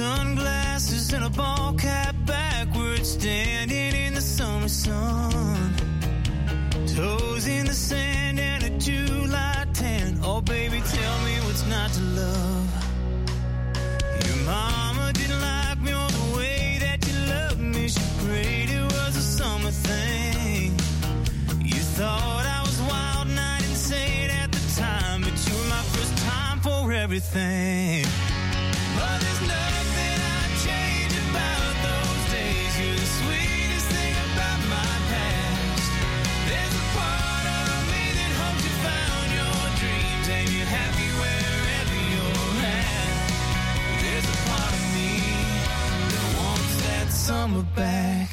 Sunglasses and a ball cap backwards, standing in the summer sun. Toes in the sand and a July tan. Oh baby, tell me what's not to love. Your mama didn't like me all the way that you loved me. She prayed it was a summer thing. You thought I was wild and I didn't say it at the time, but you were my first time for everything. But there's nothing I'd change about those days. You're the sweetest thing about my past. There's a part of me that hopes you found your dreams and you're happy wherever you're at. There's a part of me that wants that summer back.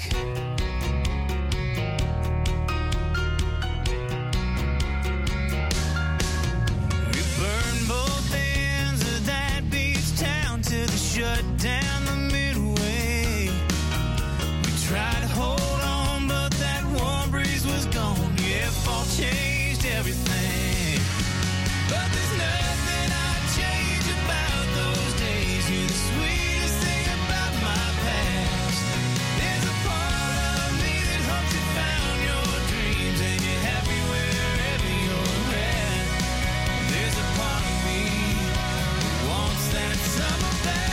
We burned both ends of that beach town till they shut down the midway. We tried to hold on, but that warm breeze was gone. Yeah, fall changed everything. But there's nothing I'd change about those days. You're the sweetest thing about my past. There's a part of me that hopes you found your dreams and you're happy wherever you're at. There's a part of me that wants that summer back.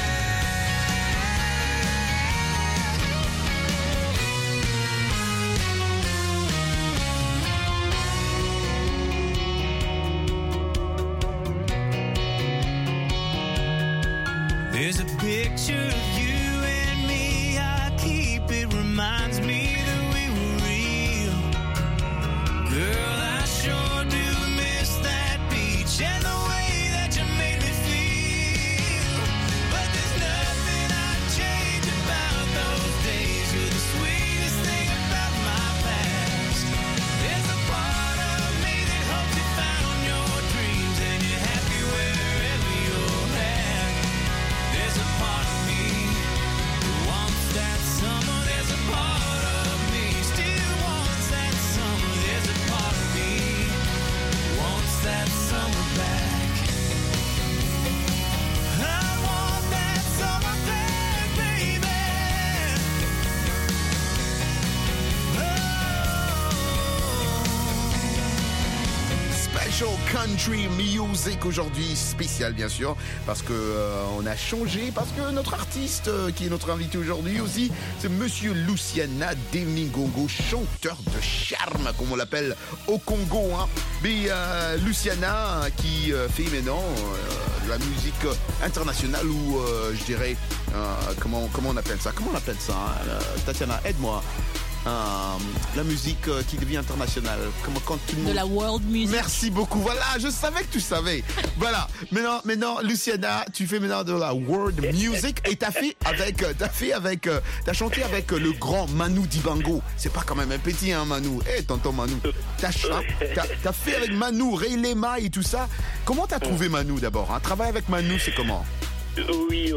There's a picture of you and me, I keep it, reminds me that we were real. Girl, I sure do miss that beach and the way that you made me feel. But there's nothing I'd change about those days. You're the sweetest thing about my past. There's a part of me that hopes you found your dreams and you're happy wherever you're at. There's a part of me that wants that summer. There's a part of me still wants that summer. There's a part of me that wants that summer back. I want that summer back, baby. Special Country Music aujourd'hui, spécial bien sûr, parce que euh, on a changé, parce que notre artiste euh, qui est notre invité aujourd'hui aussi, c'est Monsieur Luciana Demingongo, chanteur de charme, comme on l'appelle au Congo. Hein. Mais euh, Luciana qui euh, fait maintenant euh, de la musique internationale ou euh, je dirais euh, comment comment on appelle ça, comment on appelle ça, hein, euh, Tatiana, aide-moi. Euh, la musique euh, qui devient internationale, comme quand tout le monde... De la world music. Merci beaucoup. Voilà, je savais que tu savais. Voilà. Maintenant, maintenant, Luciana, tu fais maintenant de la world music et t'as fait avec, t'as fait avec, t'as chanté avec le grand Manu Dibango. C'est pas quand même un petit, hein, Manu. Eh, hey, tonton Manu. T'as, t'as, t'as fait avec Manu, Ray Lema et tout ça. Comment t'as trouvé Manu d'abord, hein? Travailler avec Manu, c'est comment? Oui,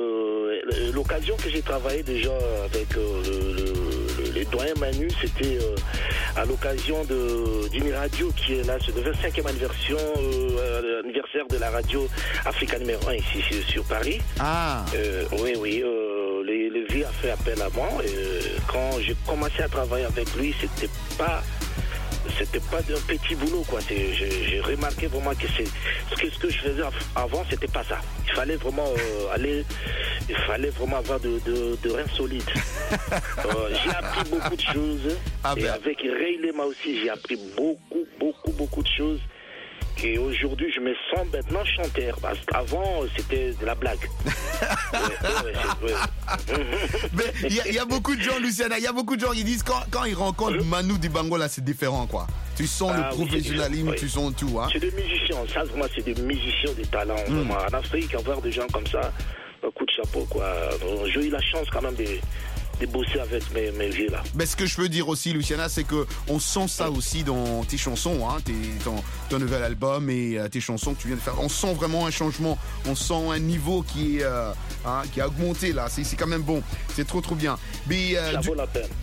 euh, l'occasion que j'ai travaillé déjà avec euh, le, le, les doyens Manu, c'était euh, à l'occasion de, d'une radio qui est là, c'est le vingt-cinquième anniversaire, euh, anniversaire de la radio Africa numéro un ici sur, sur Paris. Ah. Euh, oui, oui. Euh, les, les vies a fait appel à moi. Euh, quand j'ai commencé à travailler avec lui, c'était pas c'était pas un petit boulot, quoi. C'est, j'ai, j'ai remarqué vraiment que c'est ce que, ce que je faisais avant, c'était pas ça. Il fallait vraiment euh, aller, il fallait vraiment avoir de, de, de reins solides. euh, j'ai appris beaucoup de choses. Ah ben. Et avec Ray Lema aussi, j'ai appris beaucoup, beaucoup, beaucoup de choses. Et aujourd'hui, je me sens maintenant chanteur. Parce qu'avant, c'était de la blague. ouais, ouais, ouais, ouais. Mais il y, y a beaucoup de gens, Luciana, il y a beaucoup de gens qui disent quand, quand ils rencontrent Manu Dibango, là, c'est différent, quoi. Tu sens ah, le professionnalisme, oui, tu sens tout. Hein. C'est des musiciens. Ça, vraiment, c'est des musiciens, des talents. Mm. Vraiment. En Afrique, avoir des gens comme ça, un coup de chapeau, quoi. J'ai eu la chance quand même de... de bosser avec mes, mes vieux là. Mais ce que je veux dire aussi, Luciana, c'est que on sent ça aussi dans tes chansons, hein, tes, ton, ton nouvel album et euh, tes chansons que tu viens de faire. On sent vraiment un changement, on sent un niveau qui est, euh, hein, qui a augmenté là. C'est, c'est quand même bon, c'est trop trop bien. Mais euh, ça du... vaut la peine.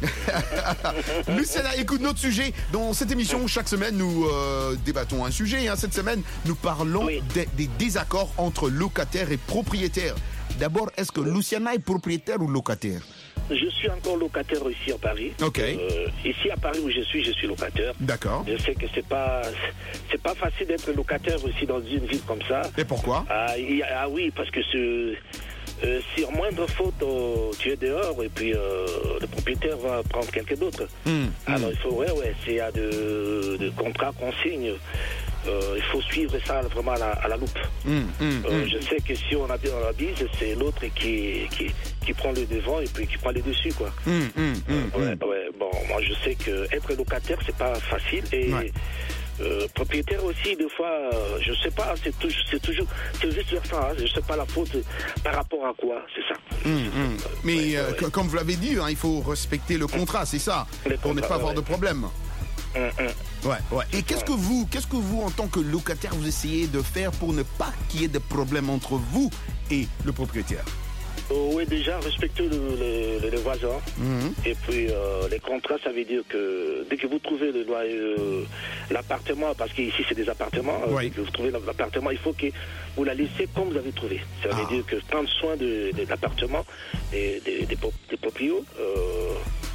Luciana, écoute notre sujet. Dans cette émission, chaque semaine, nous euh, débattons un sujet. Hein. Cette semaine, nous parlons oui. des, des désaccords entre locataires et propriétaires. D'abord, est-ce que Luciana est propriétaire ou locataire? Je suis encore locataire ici à Paris. Ok. Euh, ici à Paris où je suis, je suis locataire. D'accord. Je sais que c'est pas, c'est pas facile d'être locataire aussi dans une ville comme ça. Et pourquoi? Ah, il, ah oui, parce que ce, euh, sur moindre faute, euh, tu es dehors et puis euh, le propriétaire va prendre quelqu'un d'autre. Mmh, Alors mmh. il faut, ouais, ouais, s'il y a de, de contrats qu'on signe. Euh, il faut suivre ça vraiment à la, à la loupe. Mmh, mmh, euh, mmh. Je sais que si on a bien la bise, c'est l'autre qui, qui, qui prend le devant et puis qui prend les dessus, quoi. Mmh, mmh, mmh, euh, ouais, ouais, bon, moi je sais que être locataire, c'est pas facile et ouais. euh, propriétaire aussi, des fois, euh, je sais pas, c'est toujours, c'est toujours, c'est juste vers ça. Hein, je sais pas la faute par rapport à quoi, c'est ça. Mmh, mmh. Mais ouais, euh, ouais. comme vous l'avez dit, hein, il faut respecter le contrat, c'est ça, Les pour ne contrats, pas avoir ouais. de problème. Hum, hum. Ouais, ouais. Et qu'est-ce que vous, qu'est-ce que vous, en tant que locataire, vous essayez de faire pour ne pas qu'il y ait de problème entre vous et le propriétaire? Oh, oui, déjà, respecter le, le, le voisin. Mmh. Et puis, euh, les contrats, ça veut dire que dès que vous trouvez le loyer, euh, l'appartement, parce qu'ici, c'est des appartements, euh, Oui. dès que vous trouvez l'appartement, il faut que vous la laissez comme vous avez trouvé. Ça veut Ah. dire que prendre soin de, de l'appartement, des, des, des, pro- des proprios, euh,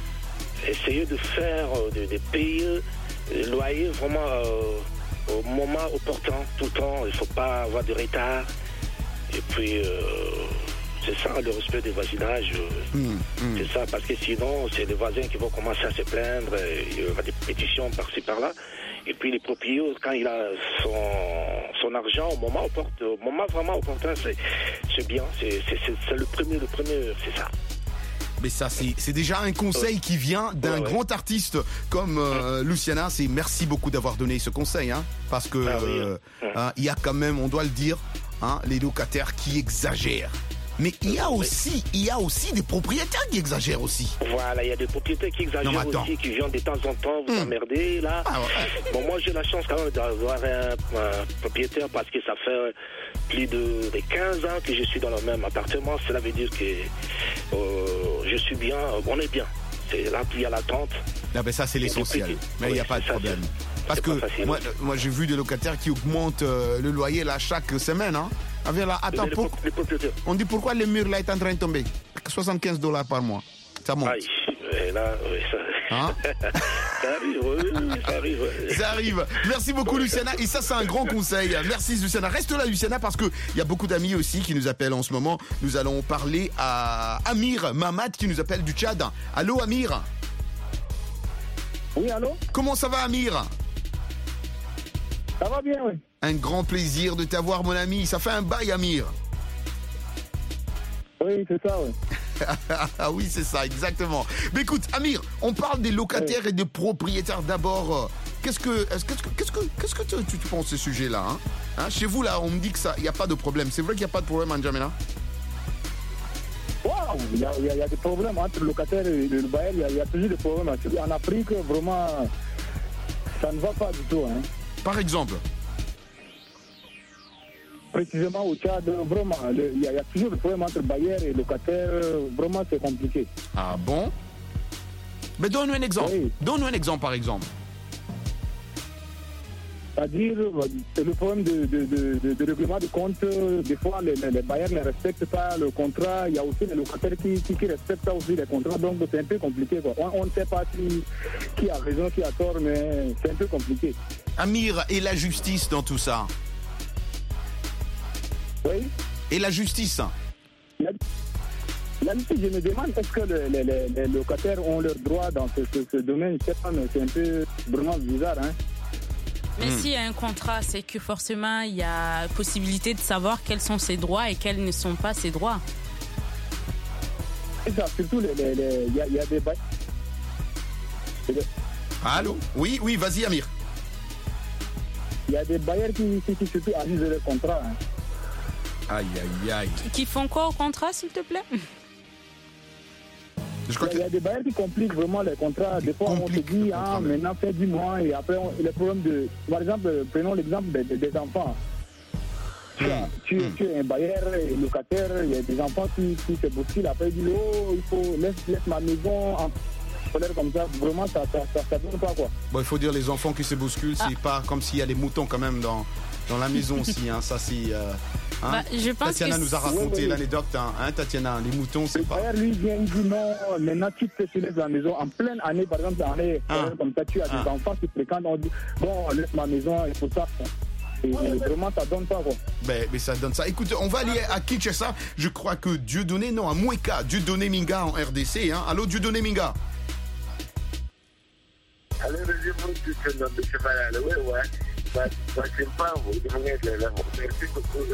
essayer de faire, euh, de, de payer le loyer vraiment euh, au moment opportun, tout le temps. Il ne faut pas avoir de retard. Et puis, euh, c'est ça, le respect des voisinages. euh, Mmh, mmh. C'est ça, parce que sinon, c'est les voisins qui vont commencer à se plaindre. et Il y aura des pétitions par-ci, par-là. Et puis, les proprios, quand il a son, son argent au moment, opportun, au moment vraiment opportun, c'est, c'est bien. C'est, c'est, c'est, c'est le premier, le premier, c'est ça. Mais ça, c'est, c'est déjà un conseil qui vient d'un Ouais, ouais. grand artiste comme euh, Luciana. C'est merci beaucoup d'avoir donné ce conseil, hein, parce que Ah oui, euh, ouais. hein, il y a quand même, on doit le dire, hein, les locataires qui exagèrent. Mais il y a aussi, il y a aussi des propriétaires qui exagèrent aussi. Voilà, il y a des propriétaires qui exagèrent Non, mais attends. aussi, qui viennent de temps en temps vous Hum. emmerder, là. Ah ouais. Bon, moi, j'ai la chance quand même d'avoir un, un propriétaire parce que ça fait plus de, de quinze ans que je suis dans le même appartement. Cela veut dire que euh, je suis bien, on est bien. C'est là qu'il y a l'attente. Ah ben ça, c'est l'essentiel. Mais il n'y a Oui, pas de c'est ça, problème. c'est- Parce c'est que pas facile. moi, moi j'ai vu des locataires qui augmentent euh, le loyer là chaque semaine. Hein. Ah, viens là, attends, les, pour- les propriétaires. on dit pourquoi le mur là est en train de tomber? soixante-quinze dollars par mois. Ça monte. Aïe, et là, oui, ça... Hein? ça arrive, oui, oui, ça arrive. oui. Ça arrive. Merci beaucoup, Luciana. Et ça, c'est un grand conseil. Merci, Luciana. Reste là, Luciana, parce qu'il y a beaucoup d'amis aussi qui nous appellent en ce moment. Nous allons parler à Amir Mamad qui nous appelle du Tchad. Allô, Amir? Oui, allô? Comment ça va, Amir? Ça va bien, oui. Un grand plaisir de t'avoir, mon ami. Ça fait un bail, Amir. Oui, c'est ça, oui. Ah oui, c'est ça, exactement. Mais écoute, Amir, on parle des locataires oui. et des propriétaires d'abord. Qu'est-ce que, qu'est-ce que, qu'est-ce que, qu'est-ce que tu, tu, tu penses de ce sujet-là, hein? Hein, chez vous, là, on me dit que ça, il n'y a pas de problème. C'est vrai qu'il n'y a pas de problème en N'Djamena? Wow, il y, a, il y a des problèmes entre le locataire et le bailleur. Il y a, il y a toujours des problèmes. En Afrique, vraiment, ça ne va pas du tout, hein. Par exemple? Précisément au Tchad, vraiment, le, il, y a, il y a toujours des problèmes entre bailleurs et locataires. Vraiment, c'est compliqué. Ah bon? Mais donne-nous un exemple. Oui. Donne-nous un exemple, par exemple. C'est-à-dire, le problème de, de, de, de, de règlement de compte, des fois, les, les bailleurs ne respectent pas le contrat. Il y a aussi les locataires qui, qui, qui respectent pas aussi les contrats. Donc, c'est un peu compliqué, quoi. On, on ne sait pas qui, qui a raison, qui a tort, mais c'est un peu compliqué. Amir, et la justice dans tout ça? Oui. Et la justice? La, la justice, je me demande, est-ce que le, les, les, les locataires ont leurs droits dans ce, ce, ce domaine? Je ne sais pas, mais c'est un peu vraiment bizarre, hein. Mais mmh. s'il y a un contrat, c'est que forcément, il y a possibilité de savoir quels sont ses droits et quels ne sont pas ses droits. C'est ça, surtout, il les, les, y, a, y a des bails. Allô? Oui, oui, vas-y, Amir. Il y a des bailleurs qui, qui, qui surtout abusent de leur contrat, hein. Aïe, aïe, aïe. Qui font quoi au contrat, s'il te plaît? Je crois il y a, que... y a des bailleurs qui compliquent vraiment les contrats. Des fois, on se dit, ah, maintenant, fais dix mois, et après, on, les problèmes de... Par exemple, prenons l'exemple des, des, des enfants. Mmh. Tu, mmh. tu es un bailleur, un locataire, il y a des enfants qui, qui se bousculent, après, ils disent, oh, il faut, laisse, laisse ma maison en scolaire comme ça. Vraiment, ça ça, ça, ça donne pas, quoi. Bon, il faut dire, les enfants qui se bousculent, ah. c'est pas comme s'il y a des moutons quand même dans... Dans la maison aussi, hein, ça c'est... Euh... Hein? Bah, je pense Tatiana que nous a c'est- raconté Oui, oui. l'anecdote, hein, hein, Tatiana, les moutons, c'est pas... D'ailleurs, lui vient, il dit non, maintenant tu te laisses à la maison. En pleine année, par exemple, année Ah. comme ça, tu as des Ah. enfants qui fréquentent, on dit, bon, laisse ma maison et tout ça. Et vraiment, ça donne pas, quoi. Ben, mais ça donne ça. Écoute, on va aller à Kinshasa. Je crois que Dieudonné, non, à Moueka, Dieudonné Minga en R D C. Hein. Allô, Dieudonné Minga. Alors, je vous dis que non, je vais aller, ouais, ouais. Bah, bah, c'est pas vous, je vais aller là, merci beaucoup.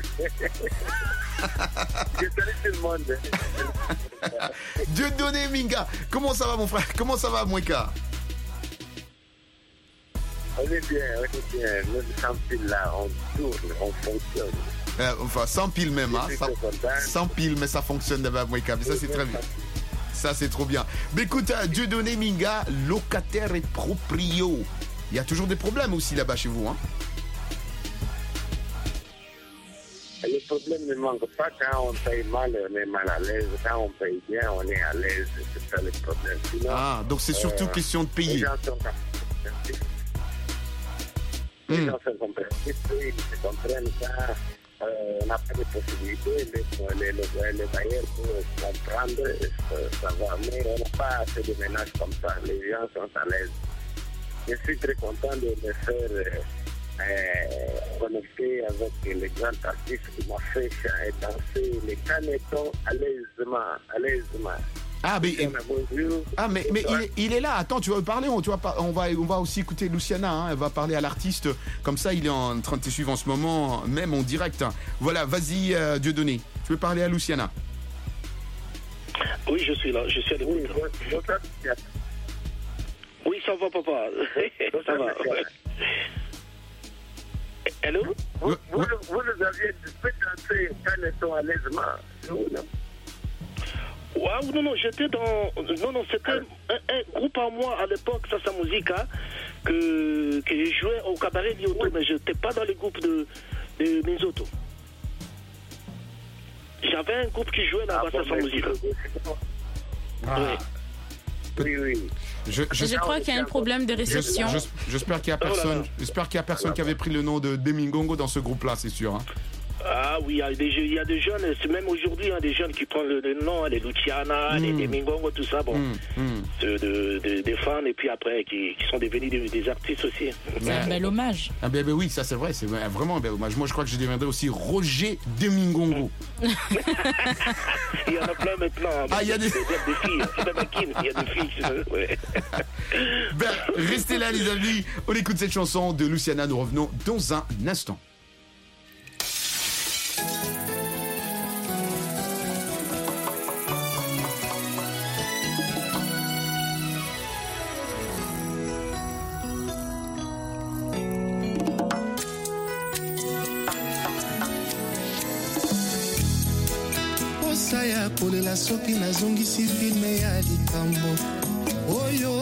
Je salue tout le monde. Dieudonné Minga. Comment ça va, mon frère? Comment ça va à Moueka? On est bien, on est bien. Nous sommes pile là, on tourne, on fonctionne. Euh, enfin, sans pile même. Hein. Ça, sans pile, mais ça fonctionne à Moueka. Mais ça, c'est très bien. Ça, c'est trop bien. Mais écoute, euh, Dieudonné Minga, locataire et proprio. Il y a toujours des problèmes aussi là-bas chez vous. Hein. Le problème ne manque pas. Quand on paye mal, on est mal à l'aise. Quand on paye bien, on est à l'aise. C'est ça le problème. Sinon, Ah, donc c'est surtout euh, question de Les payer. gens sont compréhensifs. Les Hmm. gens sont compréhensifs, ils se comprennent ça. Euh, on n'a pas de possibilité, les, les, les, les bailleurs pour comprendre, euh, savoir. Mais on n'a pas assez de ménages comme ça. Les gens sont à l'aise. Je suis très content de me faire euh, euh, connecter avec les grands artistes qui m'ont fait chanter et danser les canetons à l'aisement, à l'aisement. Ah, mais, Bonjour. ah, mais, mais il, est, il est là. Attends, tu vas parler. On, tu vas pas, on, va, on va aussi écouter Luciana. Hein, elle va parler à l'artiste. Comme ça, il est en train de te suivre en ce moment, même en direct. Voilà, vas-y, euh, Dieudonné. Tu veux parler à Luciana? Oui, je suis là, je suis à l'écoute. Oui, ça va, papa. Ça va. Hello? Vous, vous, vous nous aviez fait danser Caneton à l'aisement. Non, Ouais, non, non, j'étais dans. Non, non, c'était un, un groupe à moi à l'époque, Sasa Musica, que, que je jouais au cabaret Lyoto, mais je n'étais pas dans le groupe de, de Minzoto. J'avais un groupe qui jouait là-bas, Sasa Musica. Ah. Oui, oui. Je, Je crois qu'il y a un problème de réception. je- J'espère qu'il n'y a personne, j'espère qu'il y a personne qui avait pris le nom de Demingongo dans ce groupe-là, c'est sûr. Hein. Ah oui, il y a des, il y a des jeunes, c'est même aujourd'hui, hein, des jeunes qui prennent le, le nom, hein, les Luciana, Mm. les Demingongo, tout ça, bon, Mm, mm. de, de- de- des fans, et puis après, qui, qui sont devenus des, des artistes aussi. C'est un bel hommage. Ah ben, ben oui, ça c'est vrai, c'est vraiment un bel hommage. Moi je crois que je deviendrai aussi Roger Demingongo. Il y en a plein maintenant. hein, Ah, il y a des- des filles, c'est pas maquine, il y a des filles, c'est- ouais. Ben, restez là les amis, on écoute cette chanson de Luciana, nous revenons dans un instant. posa ya kolela soki nazongisi filme ya likambo oyo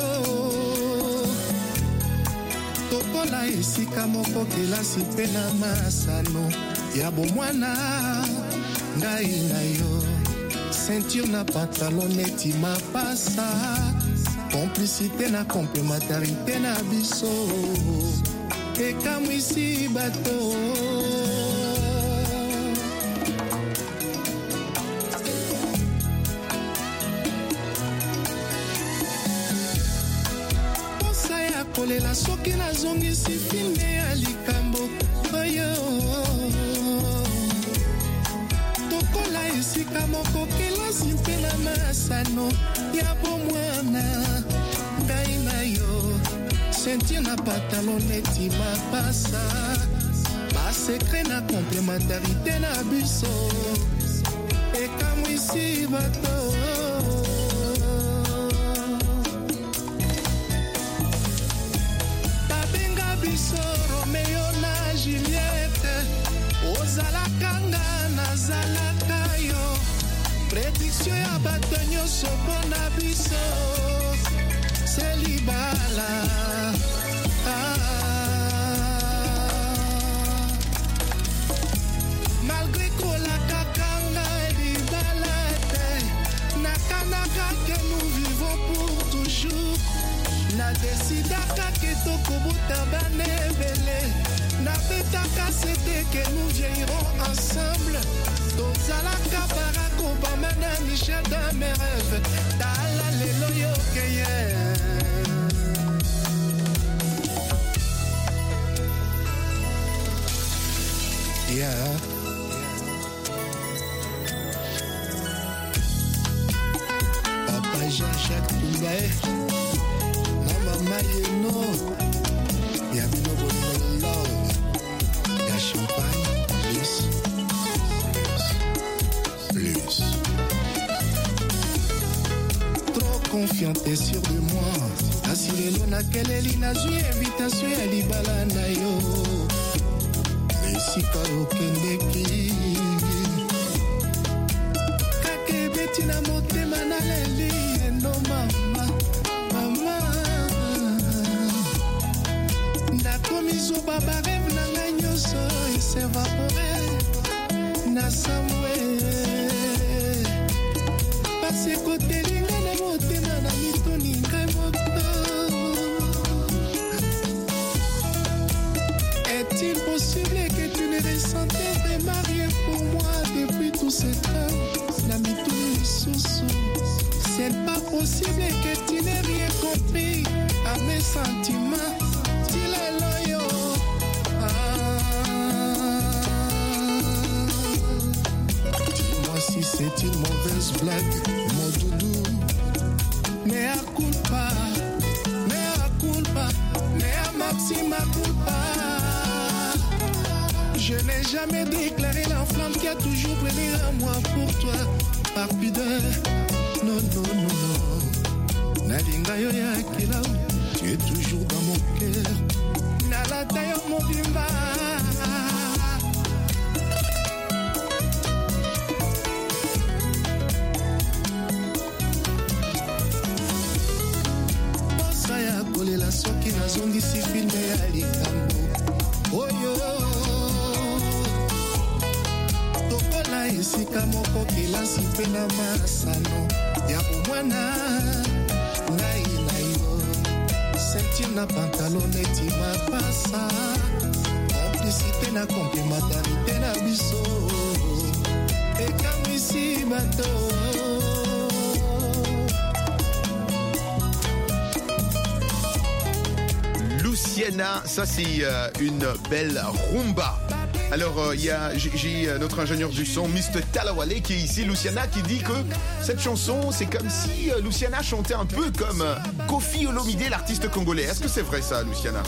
tokola esika moko kelasi mpe na masano ya bomwana ngai na yo ceinture na pantalon neti mapasa complicité na complémentarité na biso ekamwisi bato posa ya kolela soki nazongisi filme ya likambo oyo tokola esika moko kelasi mpe na masano ya bomwana ngai na yo ceinture na pantalon neti mapasa basekre na complémentarité na biso ekamwisi bato babenga biso romeo na juliette ozalaka nga nazalaka yo prédiction ya bato nyonso mpona biso selibala malgré kolakaka nga libala te nakanaka ke nous vivons pour toujours nadesidaka ke tokobota bana ebele nabe nakutaka c'était que nous vieillirons ensemble. Tozalaka Barack Obama na Michel dans mes rêves. Tala lelo yokeye. Yeah. Papa Jean-Jacques Toumbaye, Mama Mayeno, y'a no bonne love, y'a champagne, plus, plus. Trop confiante et sûre de moi, assurez-le na keleli na zui invitation ya libala na yo. Esika okendeki kake beti na motema na leli eno mama mama nakomi zuba bareve na ngai nyonso esevapore na samwe pasi kotelinga na motema na mitoni ngai moko. Est-il possible que tu ne ressentais vraiment rien pour moi depuis tout ce temps? Namituni Soussou, c'est pas possible que tu n'aies rien compris à mes sentiments. Dis-le loyo. Ah. Dis-moi si c'est une mauvaise blague, mon doudou. Mais à culpa, mais à culpa, mais à maxima culpa. Je n'ai jamais déclaré la flamme qui a toujours brûlé à moi pour toi. Par pudeur, non, non, non, non. Nalinga yo ya kila, tu es toujours dans mon cœur. Nalata yo mon bimba. Bosa ya kolela soki nazongisi filme ya likambo. Oh yo. Esika moko kelasi mpe na masano ya bomwana ngai na yo ceinture na pantalon neti mapasa complicité na complémentarité na biso ekamwisi bato. Luciana, ça c'est euh, une belle rumba. Alors, il euh, y a, j'ai euh, notre ingénieur du son, mister Talawale, qui est ici, Luciana, qui dit que cette chanson, c'est comme si euh, Luciana chantait un peu comme euh, Koffi Olomide, l'artiste congolais. Est-ce que c'est vrai ça, Luciana?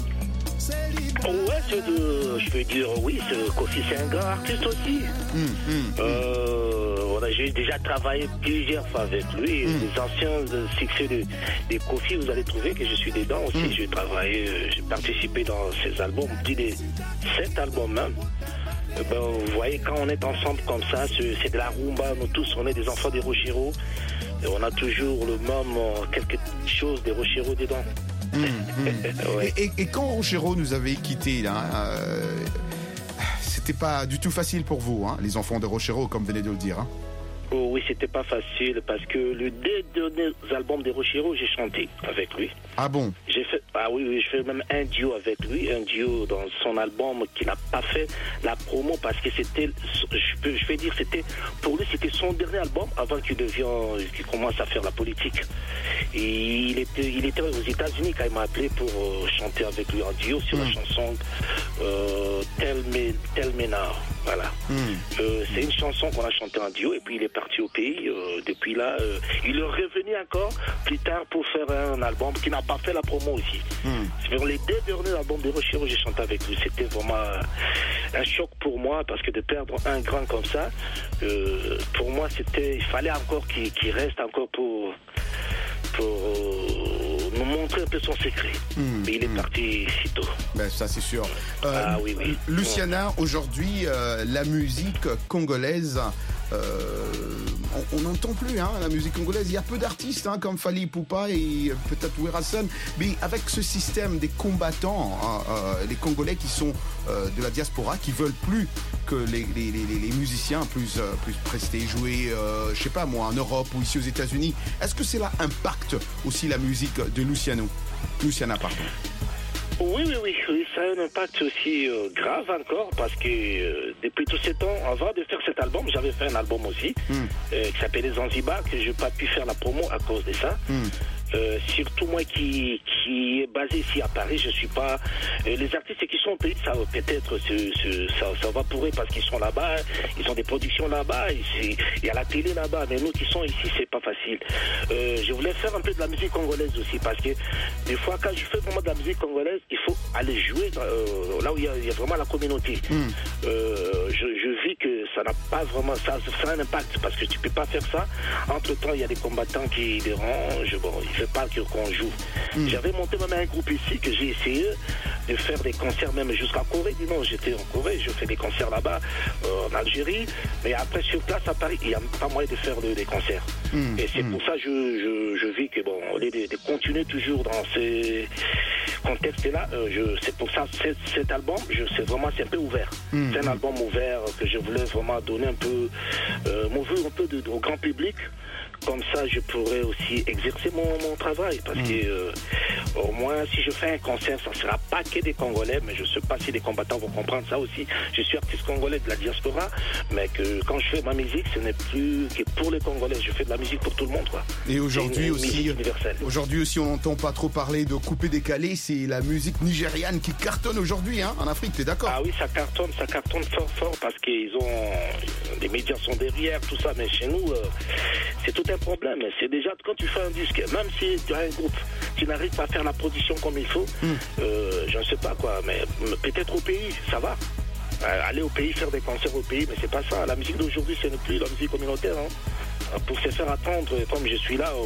Ouais, c'est de, je peux dire oui, c'est, Koffi c'est un grand artiste aussi. Mmh, mmh, euh, voilà, j'ai déjà travaillé plusieurs fois avec lui. Mmh. Les anciens succès de, de Koffi, vous allez trouver que je suis dedans aussi. Mmh. J'ai travaillé, j'ai participé dans ses albums, plus de sept albums même. Ben, vous voyez, quand on est ensemble comme ça, c'est de la rumba, nous tous, on est des enfants des Rochereau, et on a toujours le même, quelque chose des Rochereau dedans. Mmh, mmh. ouais. et, et, et quand Rochereau nous avait quittés, là, euh, c'était pas du tout facile pour vous, hein, les enfants de Rochereau, comme venez de le dire. Hein. Oh, oui, c'était pas facile parce que le deux derniers albums de Rochereau, j'ai chanté avec lui. Ah bon? J'ai fait, ah oui, oui, je fais même un duo avec lui, un duo dans son album qui n'a pas fait la promo parce que c'était, je peux, je vais dire, c'était, pour lui, c'était son dernier album avant qu'il devienne, qu'il commence à faire la politique. Et il était, il était aux États-Unis quand il m'a appelé pour euh, chanter avec lui en duo sur mmh. la chanson euh, Tell Me, Tell Me Now. Voilà. Mmh. Euh, c'est une chanson qu'on a chantée en duo et puis il est parti au pays. Euh, depuis là, euh, il est revenu encore plus tard pour faire un album qui n'a pas fait la promo aussi. Mmh. C'est les deux derniers albums de Rochereau, j'ai chanté avec lui. C'était vraiment un choc pour moi parce que de perdre un grand comme ça, euh, pour moi, c'était, il fallait encore qu'il, qu'il reste encore pour, pour euh, nous montrer un peu son secret. Mmh. Mais il est mmh. parti si tôt. Ben, ça, c'est sûr. Euh, ah, oui, oui. Luciana, ouais. Aujourd'hui, euh, la musique congolaise, Euh, on n'entend plus hein, la musique congolaise. Il y a peu d'artistes hein, comme Fally Ipupa et peut-être Werason, mais avec ce système des combattants, hein, euh, les Congolais qui sont euh, de la diaspora, qui veulent plus que les, les, les, les musiciens plus, euh, plus prestés, jouer, euh, je sais pas moi, en Europe ou ici aux États-Unis. Est-ce que cela impacte aussi la musique de Luciano, Luciana, pardon? Oui, oui, oui, oui, ça a un impact aussi euh, grave encore parce que euh, depuis tous ces temps, avant de faire cet album, j'avais fait un album aussi mm. euh, qui s'appelait Zanzibar, que je n'ai pas pu faire la promo à cause de ça. Mm. Euh, surtout moi qui, qui est basé ici à Paris, je suis pas... Euh, les artistes qui sont au pays, ça peut-être ça, ça va pourrir parce qu'ils sont là-bas, ils ont des productions là-bas, il y a la télé là-bas, mais nous qui sont ici, c'est pas facile. Euh, je voulais faire un peu de la musique congolaise aussi parce que des fois, quand je fais vraiment de la musique congolaise, il faut aller jouer euh, là où il y, a, il y a vraiment la communauté. Mm. Euh, je, je vis que ça n'a pas vraiment... Ça, ça a un impact parce que tu peux pas faire ça. Entre-temps, il y a des combattants qui dérangent, bon, il pas qu'on joue. Mm. J'avais monté même un groupe ici que j'ai essayé de faire des concerts même jusqu'à Corée. Dis non, j'étais en Corée, je fais des concerts là-bas, euh, en Algérie, mais après sur place à Paris, il n'y a pas moyen de faire de, des concerts. Mm. Et c'est mm. pour ça que je, je, je vis que bon, au lieu de, de continuer toujours dans ces contextes-là, euh, je, c'est pour ça cet, cet album, je, c'est vraiment c'est un peu ouvert. Mm. C'est un album ouvert que je voulais vraiment donner un peu, euh, m'ouvrir un peu de, de, au grand public. Comme ça, je pourrais aussi exercer mon, mon travail. Parce mmh. que, euh, au moins, si je fais un concert, ça ne sera pas que des Congolais, mais je ne sais pas si les combattants vont comprendre ça aussi. Je suis artiste congolais de la diaspora, mais que quand je fais ma musique, ce n'est plus que pour les Congolais. Je fais de la musique pour tout le monde, quoi. Et aujourd'hui aussi, aujourd'hui aussi, on n'entend pas trop parler de coupé décalé. C'est la musique nigériane qui cartonne aujourd'hui, hein, en Afrique. T'es d'accord? Ah oui, ça cartonne, ça cartonne fort, fort, parce qu'ils ont, les médias sont derrière, tout ça. Mais chez nous, euh, c'est tout un problème. C'est déjà quand tu fais un disque, même si tu as un groupe, tu n'arrives pas à faire la production comme il faut, mm. euh, je ne sais pas quoi, mais peut-être au pays, ça va. Euh, aller au pays, faire des concerts au pays, mais c'est pas ça. La musique d'aujourd'hui, ce n'est plus la musique communautaire. Hein. Pour se faire attendre, comme je suis là,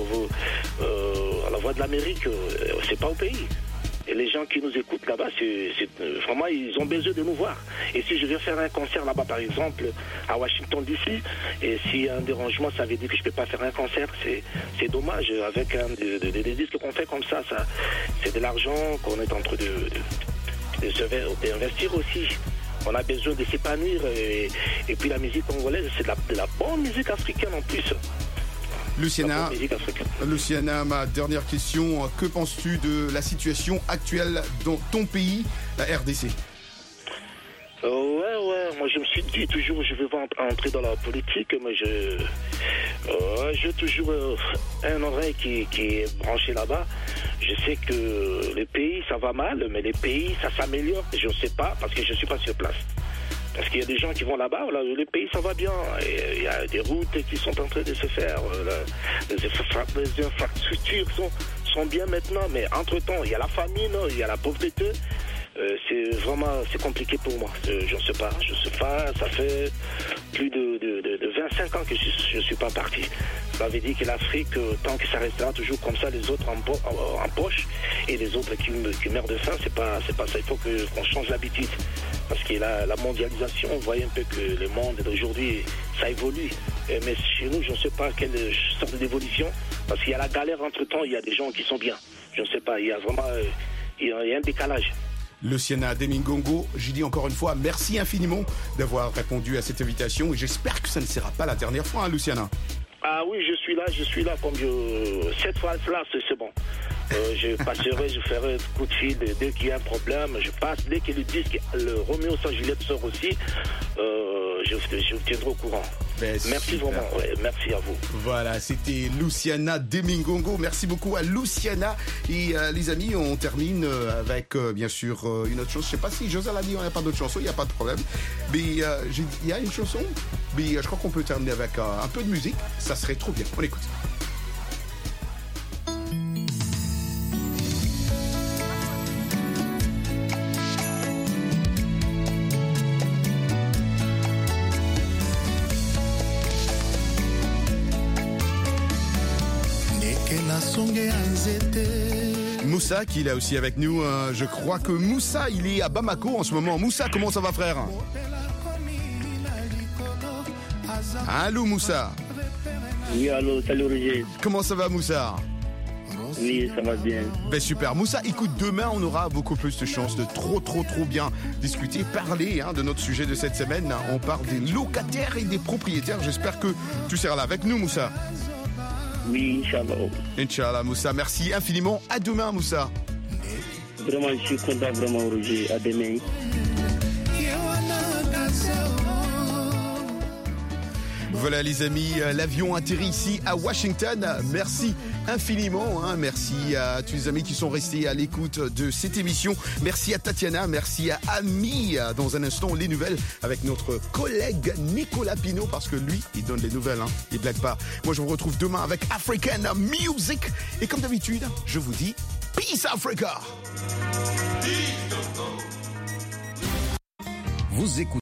euh, à la Voix de l'Amérique, euh, c'est pas au pays. Et les gens qui nous écoutent là-bas, c'est, c'est, euh, vraiment, ils ont besoin de nous voir. Et si je viens faire un concert là-bas, par exemple, à Washington D C, et s'il y a un dérangement, ça veut dire que je ne peux pas faire un concert. C'est, c'est dommage. Avec un, de, de, de, des disques qu'on fait comme ça, ça, c'est de l'argent qu'on est en train de, de, de, d'investir aussi. On a besoin de s'épanouir. Et, et puis la musique congolaise, c'est de la, de la bonne musique africaine en plus. Luciana, Luciana, ma dernière question. Que penses-tu de la situation actuelle dans ton pays, la R D C? euh, Ouais, ouais. Moi, je me suis dit toujours, je vais pas entrer dans la politique, mais je, euh, j'ai toujours euh, un oreille qui, qui est branché là-bas. Je sais que les pays, ça va mal, mais les pays, ça s'améliore. Je ne sais pas, parce que je ne suis pas sur place. Parce qu'il y a des gens qui vont là-bas, là, les pays ça va bien, et il y a des routes qui sont en train de se faire, les, les infrastructures sont, sont bien maintenant, mais entre-temps, il y a la famine, il y a la pauvreté, euh, c'est vraiment c'est compliqué pour moi, je ne sais pas, je sais pas, ça fait plus de, de, de, de vingt-cinq ans que je ne suis pas parti. Ça veut dire que l'Afrique, tant que ça restera toujours comme ça, les autres en, en, en poche, et les autres qui, qui meurent de faim, c'est pas, c'est pas ça, il faut que, qu'on change l'habitude. Parce que la, la mondialisation, on voit un peu que le monde d'aujourd'hui, ça évolue. Mais chez nous, je ne sais pas quelle sorte d'évolution. Parce qu'il y a la galère entre-temps, il y a des gens qui sont bien. Je ne sais pas, il y a vraiment il y a, il y a un décalage. Luciana Demingongo, j'ai dit encore une fois, merci infiniment d'avoir répondu à cette invitation. Et j'espère que ça ne sera pas la dernière fois, hein, Luciana. Ah oui, je suis là, je suis là. Comme je... Cette fois-là, c'est, c'est bon. Euh, je passerai, je ferai un coup de fil dès qu'il y a un problème. Je passe, dès que le disque, le Roméo sans Juliette sort aussi, euh, je, je vous tiendrai au courant. Ben, merci super. Vraiment, ouais, merci à vous. Voilà, c'était Luciana Demingongo. Merci beaucoup à Luciana. Et euh, les amis, on termine euh, avec euh, bien sûr euh, une autre chose. Je sais pas si José l'a dit, on n'a pas d'autre chanson, il n'y a pas de problème. Mais euh, il y a une chanson, mais euh, je crois qu'on peut terminer avec euh, un peu de musique. Ça serait trop bien. On écoute. Moussa qui est là aussi avec nous. Euh, je crois que Moussa, il est à Bamako en ce moment. Moussa, comment ça va, frère? Allô, Moussa. Oui, allô, salut Roger. Comment ça va, Moussa? Oui, ça va bien. Ben super. Moussa, écoute, demain, on aura beaucoup plus de chances de trop, trop, trop bien discuter, parler hein, de notre sujet de cette semaine. On parle des locataires et des propriétaires. J'espère que tu seras là avec nous, Moussa. Oui, Inch'Allah. Inch'Allah, Moussa. Merci infiniment. À demain, Moussa. Vraiment, je suis content, vraiment, Roger. À demain. Voilà les amis, l'avion atterrit ici à Washington. Merci infiniment, hein. Merci à tous les amis qui sont restés à l'écoute de cette émission. Merci à Tatiana, merci à Ami. Dans un instant, les nouvelles avec notre collègue Nicolas Pinault, parce que lui, il donne les nouvelles, hein. Il blague pas. Moi, je vous retrouve demain avec African Music. Et comme d'habitude, je vous dis Peace Africa. Vous écoutez